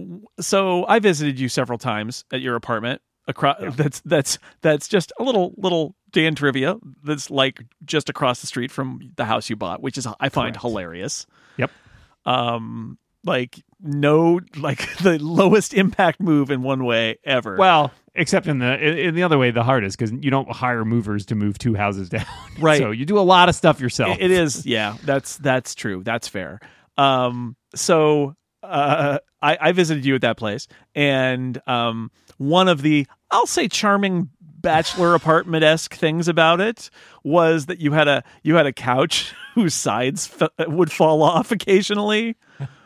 Speaker 1: so I visited you several times at your apartment. Across yeah. that's that's that's just a little little Dan trivia. That's like just across the street from the house you bought, which is I find
Speaker 2: Correct.
Speaker 1: hilarious.
Speaker 2: Yep.
Speaker 1: Um, like no, like the lowest impact move in one way ever.
Speaker 2: Well. Except in the in the other way, the hardest, because you don't hire movers to move two houses down.
Speaker 1: Right.
Speaker 2: So you do a lot of stuff yourself.
Speaker 1: It, it is, yeah. That's that's true. That's fair. Um, so uh, I, I visited you at that place, and um, one of the, I'll say, charming bachelor apartment-esque things about it was that you had a you had a couch whose sides f- would fall off occasionally.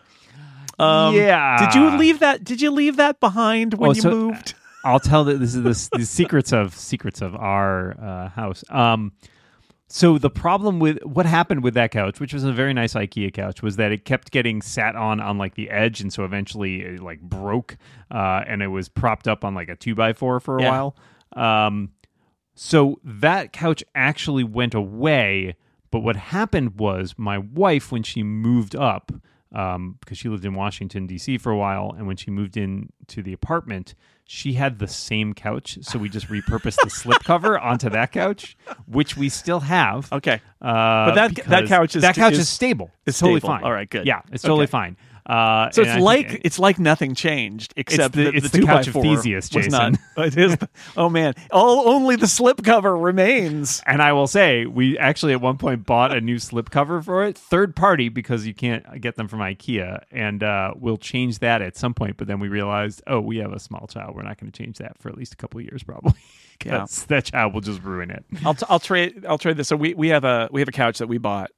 Speaker 1: Um,
Speaker 2: yeah.
Speaker 1: Did you leave that? Did you leave that behind when
Speaker 2: oh,
Speaker 1: you
Speaker 2: so,
Speaker 1: moved?
Speaker 2: I'll tell that this is the, the secrets of secrets of our uh, house. Um, so the problem with what happened with that couch, which was a very nice IKEA couch, was that it kept getting sat on on like the edge, and so eventually it like broke, uh, and it was propped up on like a two by four for a
Speaker 1: yeah.
Speaker 2: while. Um, so that couch actually went away. But what happened was my wife, when she moved up, um, because she lived in Washington, D C for a while, and when she moved in to the apartment, she had the same couch, so we just repurposed the slipcover onto that couch, which we still have.
Speaker 1: Okay,
Speaker 2: uh,
Speaker 1: but that that couch is
Speaker 2: that couch
Speaker 1: is,
Speaker 2: is stable.
Speaker 1: It's
Speaker 2: totally
Speaker 1: stable.
Speaker 2: fine.
Speaker 1: All right, good.
Speaker 2: Yeah, it's totally
Speaker 1: okay.
Speaker 2: fine. Uh,
Speaker 1: so it's like
Speaker 2: think,
Speaker 1: it's like nothing changed except
Speaker 2: it's the,
Speaker 1: that
Speaker 2: it's
Speaker 1: the,
Speaker 2: the
Speaker 1: two
Speaker 2: couch
Speaker 1: by
Speaker 2: of
Speaker 1: four
Speaker 2: Theseus,
Speaker 1: was
Speaker 2: Jason.
Speaker 1: Not, it is. Oh man, all only the slipcover remains.
Speaker 2: And I will say, we actually at one point bought a new slipcover for it, third party, because you can't get them from IKEA, and uh, we'll change that at some point. But then we realized, oh, we have a small child. We're not going to change that for at least a couple of years, probably.
Speaker 1: Yeah.
Speaker 2: That child will just ruin it.
Speaker 1: I'll t- I'll trade I'll trade this. So we, we have a we have a couch that we bought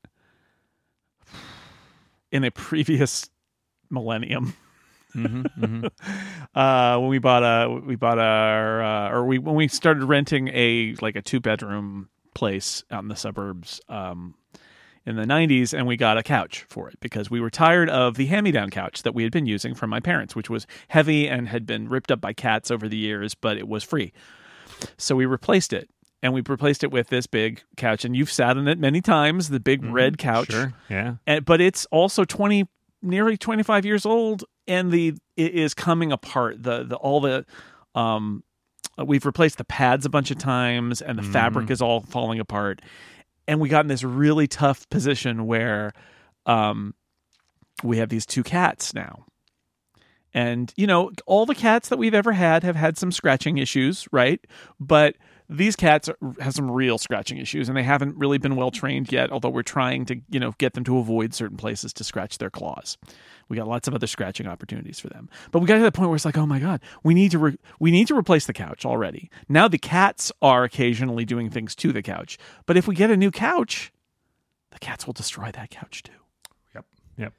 Speaker 1: in a previous millennium.
Speaker 2: mm-hmm, mm-hmm.
Speaker 1: uh, when we bought a we bought our uh, or we when we started renting a like a two bedroom place out in the suburbs um, in the nineties, and we got a couch for it because we were tired of the hand-me-down couch that we had been using from my parents, which was heavy and had been ripped up by cats over the years, but it was free. So we replaced it. And we replaced it with this big couch, and you've sat on it many times. The big mm, red couch,
Speaker 2: sure, yeah.
Speaker 1: And, but it's also twenty, nearly twenty-five years old, and the it is coming apart. The the all the, um, we've replaced the pads a bunch of times, and the mm. fabric is all falling apart. And we got in this really tough position where, um, we have these two cats now. And you know, all the cats that we've ever had have had some scratching issues, right? But these cats are, have some real scratching issues, and they haven't really been well trained yet, although we're trying to, you know, get them to avoid certain places to scratch their claws, We got lots of other scratching opportunities for them. But we got to the point where it's like, oh my God, we need to re- we need to replace the couch already. Now the cats are occasionally doing things to the couch. But if we get a new couch, the cats will destroy that couch too.
Speaker 2: Yep. Yep.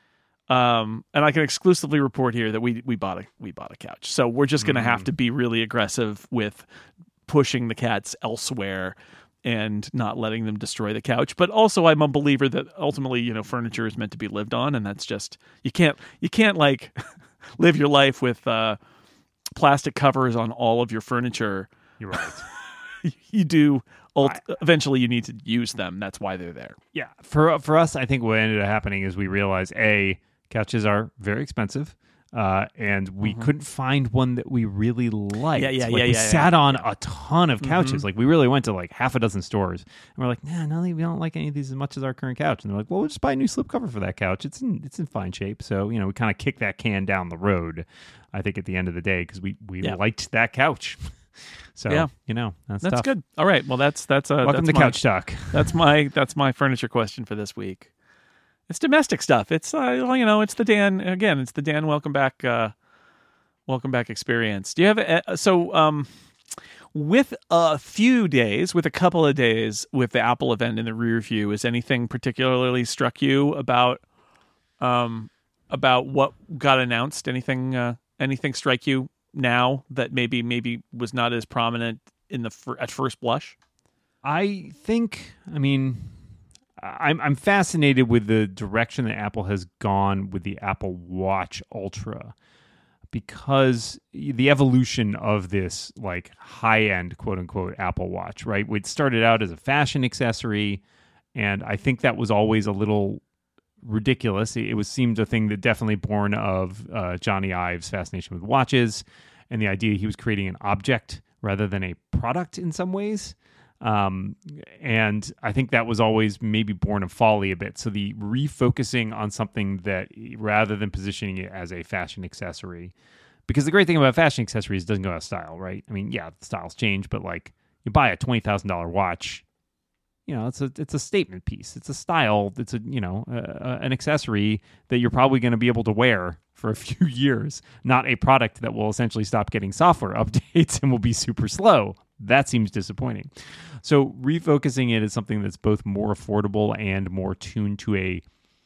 Speaker 1: Um, and I can exclusively report here that we we bought a we bought a couch. So we're just going to mm. have to be really aggressive with pushing the cats elsewhere and not letting them destroy the couch. But also I'm a believer that ultimately, you know, furniture is meant to be lived on, and that's just you can't you can't like live your life with uh, plastic covers on all of your furniture.
Speaker 2: You're right.
Speaker 1: You do ult- eventually you need to use them. That's why they're there.
Speaker 2: Yeah. For for us, I think what ended up happening is we realized A, couches are very expensive. Uh, and we mm-hmm. couldn't find one that we really liked.
Speaker 1: Yeah, yeah,
Speaker 2: like,
Speaker 1: yeah.
Speaker 2: We
Speaker 1: yeah,
Speaker 2: sat
Speaker 1: yeah.
Speaker 2: on a ton of couches.
Speaker 1: Mm-hmm.
Speaker 2: Like we really went to like half a dozen stores, and we're like, nah, no, we don't like any of these as much as our current couch. And they're like, well, we'll just buy a new slipcover for that couch. It's in it's in fine shape. So you know, we kind of kicked that can down the road. I think at the end of the day, because we we yeah. liked that couch. So yeah. you know, that's
Speaker 1: that's
Speaker 2: tough.
Speaker 1: good. All right, well, that's that's a
Speaker 2: welcome
Speaker 1: that's
Speaker 2: to
Speaker 1: my,
Speaker 2: Couch Talk.
Speaker 1: That's my that's my furniture question for this week. It's domestic stuff. It's uh, you know, it's the Dan again. It's the Dan. Welcome back. Uh, Welcome back experience. Do you have a, so um, with a few days, with a couple of days with the Apple event in the rear view, has anything particularly struck you about um, about what got announced? Anything uh, anything strike you now that maybe maybe was not as prominent in the fir- at first blush?
Speaker 2: I think. I mean, I'm I'm fascinated with the direction that Apple has gone with the Apple Watch Ultra. Because the evolution of this like high-end quote-unquote Apple Watch, right? It started out as a fashion accessory, and I think that was always a little ridiculous. It was seemed a thing that definitely born of uh, Johnny Ive's fascination with watches and the idea he was creating an object rather than a product in some ways. Um, and I think that was always maybe born of folly a bit. So the refocusing on something that rather than positioning it as a fashion accessory, because the great thing about fashion accessories it doesn't go out of style, right? I mean, yeah, styles change, but like you buy a twenty thousand dollars watch, you know, it's a, it's a statement piece. It's a style. It's a, you know, uh, an accessory that you're probably going to be able to wear for a few years, not a product that will essentially stop getting software updates and will be super slow. That seems disappointing. So refocusing it as something that's both more affordable and more tuned to a,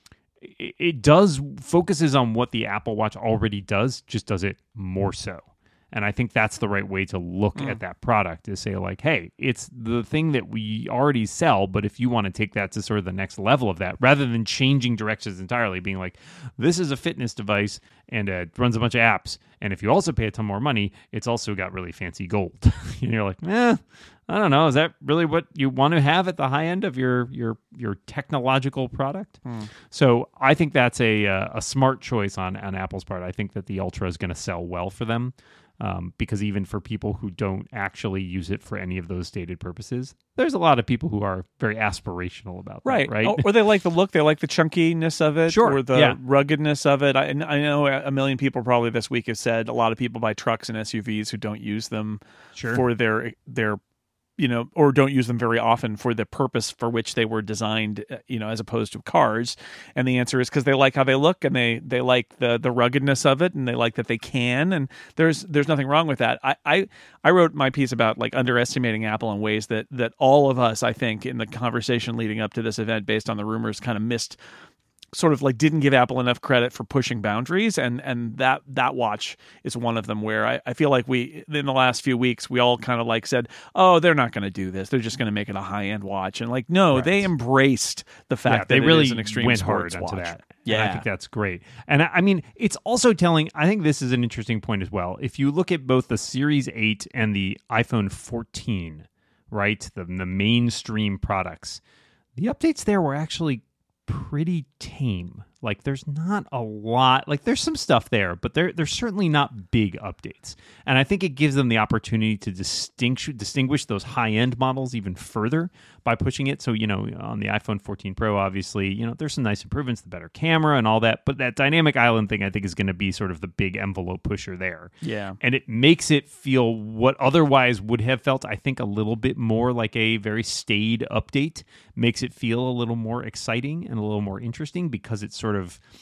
Speaker 2: it does focuses on what the Apple Watch already does, just does it more so. And I think that's the right way to look mm. at that product is say like, hey, it's the thing that we already sell, but if you want to take that to sort of the next level of that, rather than changing directions entirely, being like, this is a fitness device and it runs a bunch of apps. And if you also pay a ton more money, it's also got really fancy gold. And you're like, eh, I don't know. Is that really what you want to have at the high end of your your your technological product? Mm. So I think that's a a smart choice on, on Apple's part. I think that the Ultra is going to sell well for them. Um, because even for people who don't actually use it for any of those stated purposes, there's a lot of people who are very aspirational about
Speaker 1: right.
Speaker 2: that, right?
Speaker 1: Oh, or they like the look, they like the chunkiness of it,
Speaker 2: sure.
Speaker 1: or the
Speaker 2: yeah.
Speaker 1: ruggedness of it. I, and I know a million people probably this week have said a lot of people buy trucks and S U Vs who don't use them
Speaker 2: sure.
Speaker 1: for their their you know, or don't use them very often for the purpose for which they were designed, you know, as opposed to cars. And the answer is because they like how they look and they they like the the ruggedness of it and they like that they can. And there's there's nothing wrong with that. I I, I wrote my piece about like underestimating Apple in ways that that all of us, I think, in the conversation leading up to this event, based on the rumors, kind of missed. Sort of like didn't give Apple enough credit for pushing boundaries, and and that that watch is one of them where I, I feel like we in the last few weeks we all kind of like said, oh, they're not going to do this, they're just going to make it a high end watch, and like no, right. they embraced the fact
Speaker 2: yeah,
Speaker 1: that
Speaker 2: they
Speaker 1: it
Speaker 2: really
Speaker 1: is an extreme
Speaker 2: went
Speaker 1: sports
Speaker 2: hard
Speaker 1: watch.
Speaker 2: Onto that.
Speaker 1: Yeah,
Speaker 2: and I think that's great, and I, I mean it's also telling. I think this is an interesting point as well. If you look at both the Series eight and the iPhone fourteen, right, the the mainstream products, the updates there were actually pretty tame. Like there's not a lot, like there's some stuff there, but they're, they're certainly not big updates. And I think it gives them the opportunity to distinguish, distinguish those high-end models even further by pushing it. So, you know, on the iPhone fourteen Pro, obviously, you know, there's some nice improvements, the better camera and all that. But that dynamic island thing, I think, is going to be sort of the big envelope pusher there.
Speaker 1: Yeah.
Speaker 2: And it makes it feel what otherwise would have felt, I think, a little bit more like a very staid update. Makes it feel a little more exciting and a little more interesting because it's sort of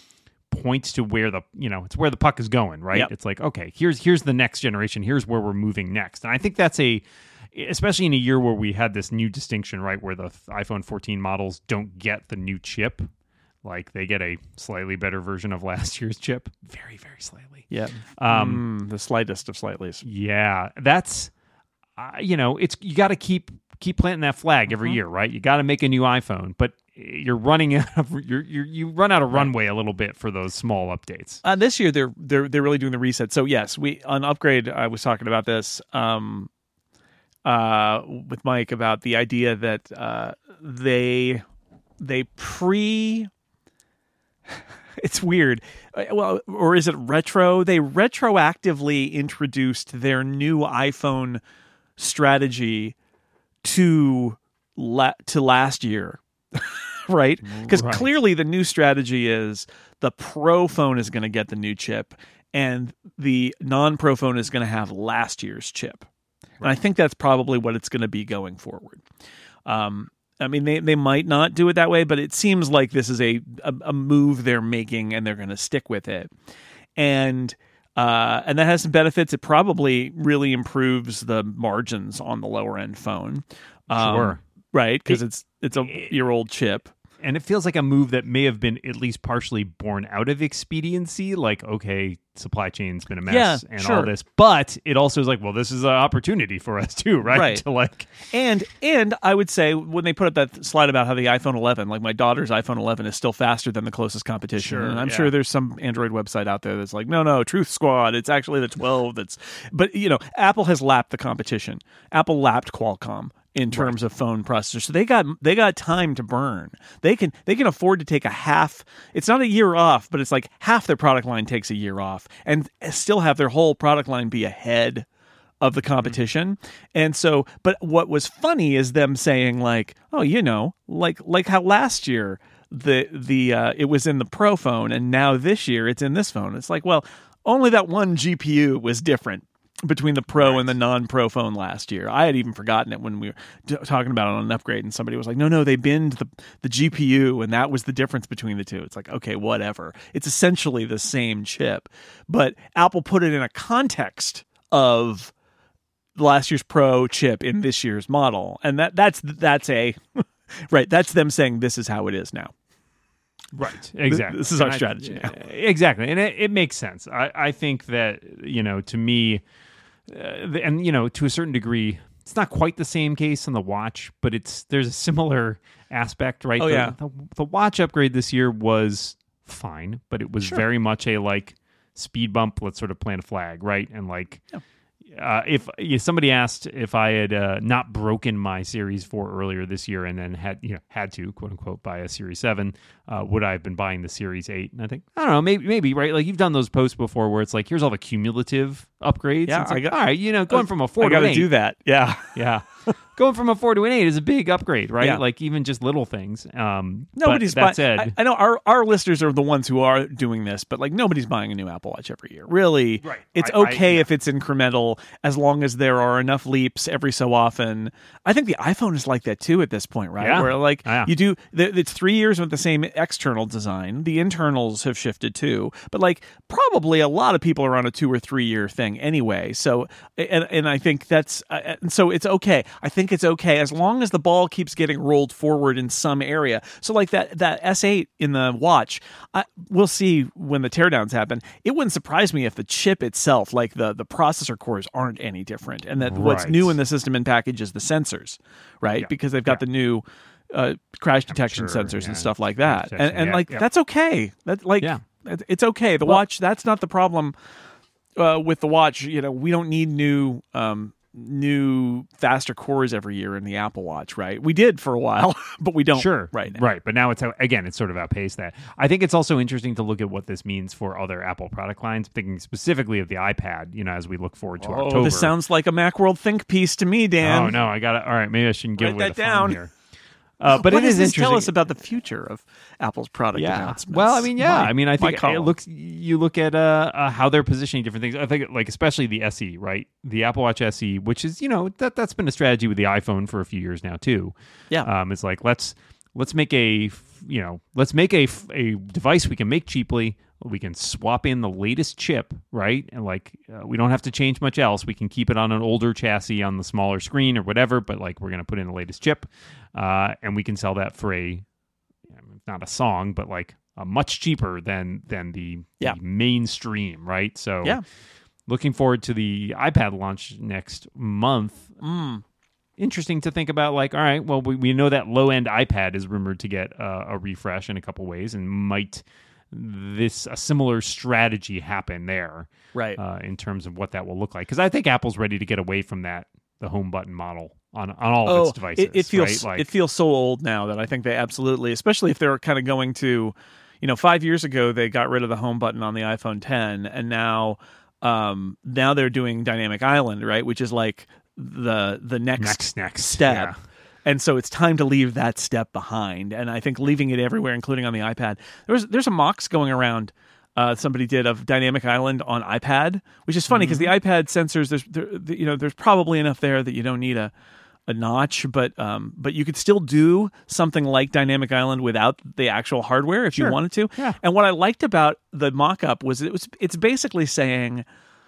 Speaker 2: points to where the you know it's where the puck is going, right?
Speaker 1: Yep.
Speaker 2: It's like, okay, here's here's the next generation. Here's where we're moving next, and I think that's a especially in a year where we had this new distinction, right, where the iPhone fourteen models don't get the new chip. Like they get a slightly better version of last year's chip, very, very slightly.
Speaker 1: Yeah,
Speaker 2: um,
Speaker 1: mm, the slightest of slightlies.
Speaker 2: Yeah, that's uh, you know, it's you got to keep keep planting that flag every mm-hmm. year, right? You got to make a new iPhone, but you're running out of you're, you're you run out of right. runway a little bit for those small updates.
Speaker 1: Uh, this year they're they're they're really doing the reset. So yes, we on Upgrade I was talking about this um, uh, with Mike about the idea that uh, they they pre. It's weird. Well, or is it retro? They retroactively introduced their new iPhone strategy to la- to last year, right? Because
Speaker 2: right.
Speaker 1: clearly the new strategy is the Pro phone is going to get the new chip, and the non-Pro phone is going to have last year's chip. Right. And I think that's probably what it's going to be going forward. Um, I mean, they, they might not do it that way, but it seems like this is a a, a move they're making, and they're going to stick with it. And uh, and that has some benefits. It probably really improves the margins on the lower end phone. Um,
Speaker 2: sure,
Speaker 1: right? Because it, it's it's a year old chip.
Speaker 2: And it feels like a move that may have been at least partially born out of expediency. Like, okay, supply chain's been a mess
Speaker 1: yeah,
Speaker 2: and
Speaker 1: sure.
Speaker 2: all this. But it also is like, well, this is an opportunity for us too, right?
Speaker 1: Right.
Speaker 2: To like,
Speaker 1: and and I would say when they put up that slide about how the iPhone eleven, like my daughter's iPhone eleven is still faster than the closest competition.
Speaker 2: Sure,
Speaker 1: and I'm
Speaker 2: yeah.
Speaker 1: sure there's some Android website out there that's like, no, no, Truth Squad, it's actually the twelve that's... But, you know, Apple has lapped the competition. Apple lapped Qualcomm in terms right. of phone processors. So they got they got time to burn. They can they can afford to take a half, it's not a year off, but it's like half their product line takes a year off and still have their whole product line be ahead of the competition. Mm-hmm. And so, but what was funny is them saying like, oh, you know, like like how last year the the uh, it was in the Pro phone and now this year it's in this phone. It's like, well, only that one G P U was different between the Pro right. and the non-Pro phone last year. I had even forgotten it when we were t- talking about it on an Upgrade, and somebody was like, no, no, they binned the, the G P U, and that was the difference between the two. It's like, okay, whatever. It's essentially the same chip. But Apple put it in a context of last year's Pro chip in this year's model. And that that's that's a... right, that's them saying this is how it is now.
Speaker 2: Right, exactly.
Speaker 1: This is our strategy
Speaker 2: I,
Speaker 1: now.
Speaker 2: Exactly, and it, it makes sense. I, I think that, you know, to me, uh, and, you know, to a certain degree, it's not quite the same case on the watch, but it's there's a similar aspect, right?
Speaker 1: Oh,
Speaker 2: the,
Speaker 1: yeah.
Speaker 2: The, the watch upgrade this year was fine, but it was
Speaker 1: sure.
Speaker 2: very much a, like, speed bump, let's sort of plant a flag, right? And, like... Yeah. Uh, if yeah, somebody asked if I had uh, not broken my Series four earlier this year and then had you know had to quote unquote buy a Series seven, uh, would I have been buying the Series eight? And I think I don't know, maybe maybe right. Like you've done those posts before where it's like here's all the cumulative upgrades.
Speaker 1: Yeah,
Speaker 2: it's like,
Speaker 1: I got,
Speaker 2: all right, you know, going from a four
Speaker 1: I
Speaker 2: to an
Speaker 1: gotta
Speaker 2: eight.
Speaker 1: do that. Yeah,
Speaker 2: yeah. Going from a four to an eight is a big upgrade, right?
Speaker 1: Yeah.
Speaker 2: Like even just little things. Um,
Speaker 1: nobody's
Speaker 2: but that
Speaker 1: buying.
Speaker 2: said,
Speaker 1: I, I know our, our listeners are the ones who are doing this, but like nobody's buying a new Apple Watch every year. Really,
Speaker 2: right.
Speaker 1: It's
Speaker 2: I,
Speaker 1: okay
Speaker 2: I, yeah.
Speaker 1: if it's incremental as long as there are enough leaps every so often. I think the iPhone is like that too at this point, right?
Speaker 2: Yeah.
Speaker 1: Where like
Speaker 2: yeah.
Speaker 1: you do, it's three years with the same external design. The internals have shifted too, but like probably a lot of people are on a two or three year thing anyway. So and and I think that's uh, and so it's okay. I think it's okay as long as the ball keeps getting rolled forward in some area. So like that that S eight in the watch, I, we'll see when the teardowns happen. It wouldn't surprise me if the chip itself, like the, the processor cores, aren't any different, and that
Speaker 2: right.
Speaker 1: what's new in the system and package is the sensors, right?
Speaker 2: Yeah.
Speaker 1: Because they've got
Speaker 2: yeah.
Speaker 1: the new uh, crash detection
Speaker 2: sure,
Speaker 1: sensors
Speaker 2: yeah.
Speaker 1: and stuff like that, and, and
Speaker 2: yeah,
Speaker 1: like
Speaker 2: yeah.
Speaker 1: that's okay. That like
Speaker 2: yeah.
Speaker 1: it's okay. The
Speaker 2: well,
Speaker 1: watch, that's not the problem uh, with the watch. You know, we don't need new. Um, new faster cores every year in the Apple Watch, right? We did for a while, but we don't
Speaker 2: sure
Speaker 1: right now.
Speaker 2: Right, but now it's again it's sort of outpaced that. I think it's also interesting to look at what this means for other Apple product lines, thinking specifically of the iPad, you know, as we look forward to
Speaker 1: oh,
Speaker 2: October.
Speaker 1: This sounds like a Macworld think piece to me, Dan.
Speaker 2: Oh no, I got it. All right, maybe I shouldn't give
Speaker 1: Write
Speaker 2: away
Speaker 1: that
Speaker 2: the
Speaker 1: down.
Speaker 2: fun here. Uh, but
Speaker 1: what
Speaker 2: it
Speaker 1: does
Speaker 2: is
Speaker 1: this
Speaker 2: interesting.
Speaker 1: tell us about the future of Apple's product
Speaker 2: yeah.
Speaker 1: announcements?
Speaker 2: Well, I mean, yeah.
Speaker 1: My,
Speaker 2: I mean, I think
Speaker 1: column.
Speaker 2: it looks. You look at uh, uh, how they're positioning different things. I think, like especially the S E, right? The Apple Watch S E, which is you know that that's been a strategy with the iPhone for a few years now too.
Speaker 1: Yeah,
Speaker 2: um, it's like let's let's make a you know let's make a a device we can make cheaply. We can swap in the latest chip, right? And like, uh, we don't have to change much else. We can keep it on an older chassis on the smaller screen or whatever, but like, we're going to put in the latest chip, uh, and we can sell that for a, not a song, but like a much cheaper than than the,
Speaker 1: yeah.
Speaker 2: the mainstream, right? So,
Speaker 1: yeah.
Speaker 2: looking forward to the iPad launch next month.
Speaker 1: Mm.
Speaker 2: Interesting to think about, like, all right, well, we, we know that low-end iPad is rumored to get uh, a refresh in a couple ways, and might this a similar strategy happen there,
Speaker 1: right?
Speaker 2: Uh, in terms of what that will look like, because I think Apple's ready to get away from that the home button model on on all
Speaker 1: oh,
Speaker 2: of its devices.
Speaker 1: It, it feels
Speaker 2: right? like,
Speaker 1: it feels so old now that I think they absolutely, especially if they're kind of going to, you know, five years ago they got rid of the home button on the iPhone ten, and now um, now they're doing Dynamic Island, right, which is like the the next
Speaker 2: next next
Speaker 1: step.
Speaker 2: Yeah.
Speaker 1: And so it's time to leave that step behind. And I think leaving it everywhere, including on the iPad. There's there's a mocks going around. Uh, somebody did of Dynamic Island on iPad, which is funny because mm-hmm. the iPad sensors, there's there, you know there's probably enough there that you don't need a a notch, but um, but you could still do something like Dynamic Island without the actual hardware if
Speaker 2: sure.
Speaker 1: you wanted to.
Speaker 2: Yeah.
Speaker 1: And what I liked about the mock-up was it was it's basically saying,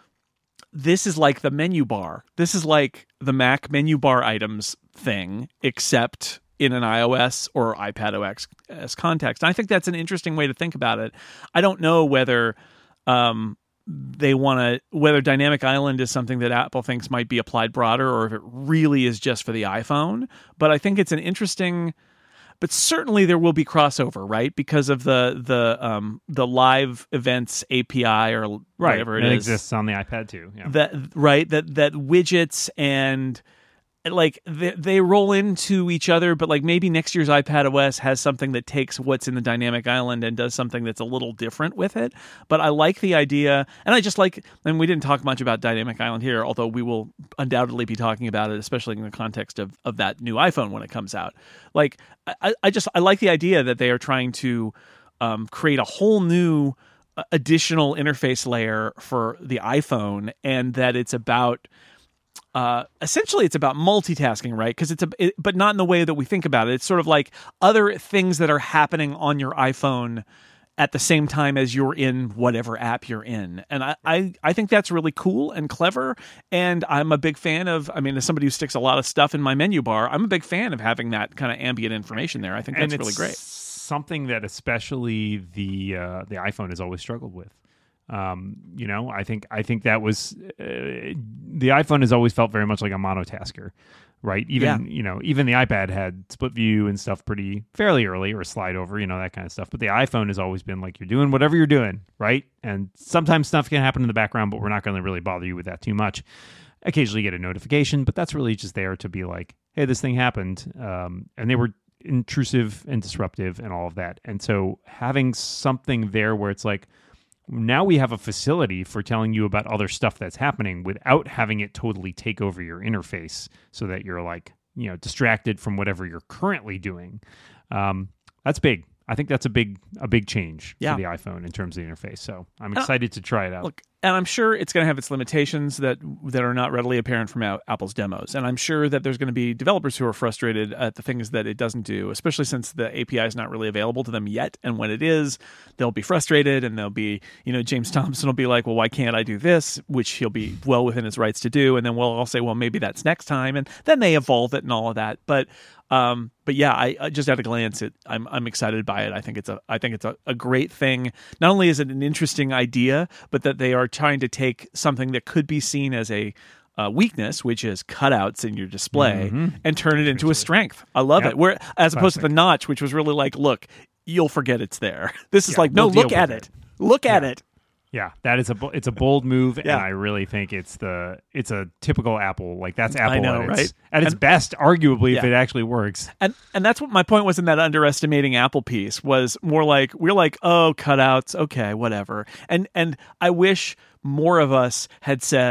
Speaker 1: this is like the menu bar. This is like the Mac menu bar items thing, except in an iOS or iPad O S context. And I think that's an interesting way to think about it. I don't know whether um, they want to, whether Dynamic Island is something that Apple thinks might be applied broader, or if it really is just for the iPhone. But I think it's an interesting. But certainly there will be crossover, right? Because of the the um, the live events A P I or
Speaker 2: right.
Speaker 1: whatever it,
Speaker 2: it
Speaker 1: is.
Speaker 2: exists on the iPad too. Yeah.
Speaker 1: That right that that widgets and like they, they roll into each other, but like maybe next year's iPad O S has something that takes what's in the Dynamic Island and does something that's a little different with it. But I like the idea, and I just like, and we didn't talk much about Dynamic Island here, although we will undoubtedly be talking about it, especially in the context of, of that new iPhone when it comes out. Like, I, I just, I like the idea that they are trying to um, create a whole new uh, additional interface layer for the iPhone, and that it's about, Uh, essentially, it's about multitasking, right? Because it's a, it, but not in the way that we think about it. It's sort of like other things that are happening on your iPhone at the same time as you're in whatever app you're in, and I, I, I think that's really cool and clever. And I'm a big fan of. I mean, as somebody who sticks a lot of stuff in my menu bar, I'm a big fan of having that kind of ambient information there. I think that's
Speaker 2: and
Speaker 1: really great.
Speaker 2: Something that especially the uh, the iPhone has always struggled with. Um, you know, I think I think that was uh, the iPhone has always felt very much like a monotasker, right? Even
Speaker 1: yeah.
Speaker 2: you know, even the iPad had split view and stuff pretty fairly early, or slide over, you know, that kind of stuff. But the iPhone has always been like, you're doing whatever you're doing, right? And sometimes stuff can happen in the background, but we're not going to really bother you with that too much. Occasionally you get a notification, but that's really just there to be like, hey, this thing happened, um, and they were intrusive and disruptive and all of that. And so having something there where it's like, now we have a facility for telling you about other stuff that's happening without having it totally take over your interface, so that you're like, you know, distracted from whatever you're currently doing. Um, that's big. I think that's a big a big change
Speaker 1: yeah.
Speaker 2: for the iPhone in terms of the interface. So I'm excited uh, to try it out.
Speaker 1: Look, and I'm sure it's going to have its limitations that that are not readily apparent from Apple's demos. And I'm sure that there's going to be developers who are frustrated at the things that it doesn't do, especially since the A P I is not really available to them yet. And when it is, they'll be frustrated, and they'll be, you know, James Thompson will be like, well, why can't I do this? Which he'll be well within his rights to do. And then we'll all say, well, maybe that's next time. And then they evolve it and all of that. But Um, but yeah, I, I just at a glance, it I'm I'm excited by it. I think it's a I think it's a, a great thing. Not only is it an interesting idea, but that they are trying to take something that could be seen as a uh, weakness, which is cutouts in your display,
Speaker 2: mm-hmm.
Speaker 1: and turn it into a strength. I love
Speaker 2: yep.
Speaker 1: it. Where as opposed
Speaker 2: Classic.
Speaker 1: to the notch, which was really like, look, you'll forget it's there. This is
Speaker 2: yeah,
Speaker 1: like, no,
Speaker 2: we'll
Speaker 1: look at
Speaker 2: it.
Speaker 1: it. Look
Speaker 2: yeah.
Speaker 1: at it.
Speaker 2: Yeah, that is a it's a bold move,
Speaker 1: yeah.
Speaker 2: and I really think it's the it's a typical Apple. Like that's Apple
Speaker 1: I know,
Speaker 2: at
Speaker 1: right?
Speaker 2: its, at its
Speaker 1: and,
Speaker 2: best, arguably,
Speaker 1: yeah.
Speaker 2: if it actually works.
Speaker 1: And and that's what my point was in that underestimating Apple piece, was more like, we're like, oh, cutouts, okay, whatever. And and I wish more of us had said,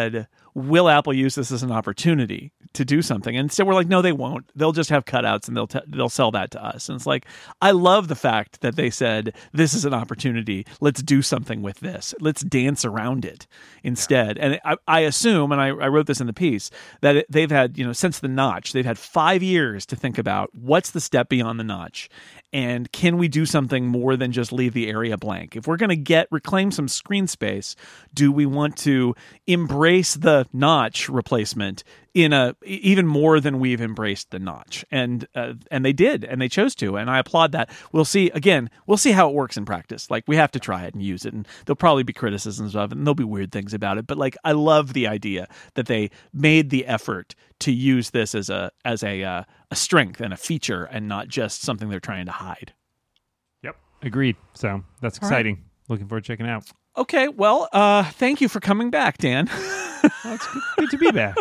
Speaker 1: will Apple use this as an opportunity to do something? And so we're like, no, they won't. They'll just have cutouts and they'll t- they'll sell that to us. And it's like, I love the fact that they said, this is an opportunity. Let's do something with this. Let's dance around it instead. Yeah. And I, I assume, and I, I wrote this in the piece, that it, they've had, you know, since the notch, they've had five years to think about what's the step beyond the notch. And can we do something more than just leave the area blank? If we're going to get reclaim some screen space, do we want to embrace the notch replacement in a even more than we've embraced the notch? And uh, and they did, and they chose to, and I applaud that. We'll see again. We'll see how it works in practice. Like, we have to try it and use it, and there'll probably be criticisms of it, and there'll be weird things about it. But like, I love the idea that they made the effort to use this as a as a uh, a strength and a feature, and not just something they're trying to hide.
Speaker 2: Yep, agreed. So that's exciting. Right. Looking forward to checking it out.
Speaker 1: Okay, well, uh, thank you for coming back, Dan.
Speaker 2: Well, it's good, good to be back.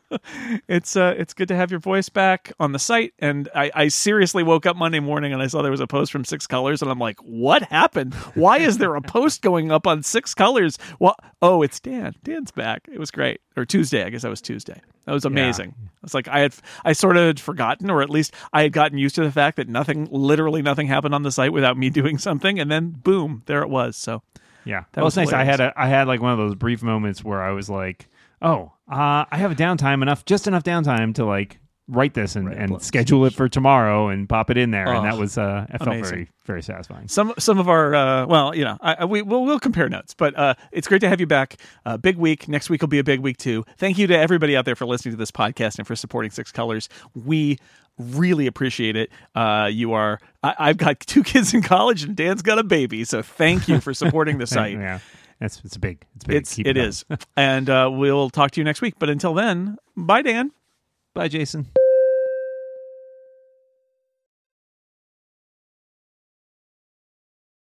Speaker 1: It's uh, it's good to have your voice back on the site. And I, I seriously woke up Monday morning and I saw there was a post from Six Colors, and I'm like, what happened? Why is there a post going up on Six Colors? Well, oh, it's Dan. Dan's back. It was great. Or Tuesday. I guess that was Tuesday. That was amazing. Yeah. It's like I had I sort of had forgotten, or at least I had gotten used to the fact that nothing, literally nothing happened on the site without me doing something, and then boom, there it was. So
Speaker 2: yeah, that well, was nice. Hilarious. I had a I had like one of those brief moments where I was like, oh, uh, I have a downtime enough, just enough downtime to like write this and, right, and schedule it for tomorrow and pop it in there, oh, and that was uh, it felt amazing. very very satisfying.
Speaker 1: Some some of our uh, well, you know, I, I, we we'll, we'll compare notes, but uh, it's great to have you back. Uh, big week next week will be a big week too. Thank you to everybody out there for listening to this podcast and for supporting Six Colors. We really appreciate it. Uh, you are I, I've got two kids in college and Dan's got a baby, so thank you for supporting the site.
Speaker 2: Yeah. It's it's big. It's big.
Speaker 1: It's, it, it is. And uh, we'll talk to you next week. But until then, bye, Dan.
Speaker 2: Bye, Jason.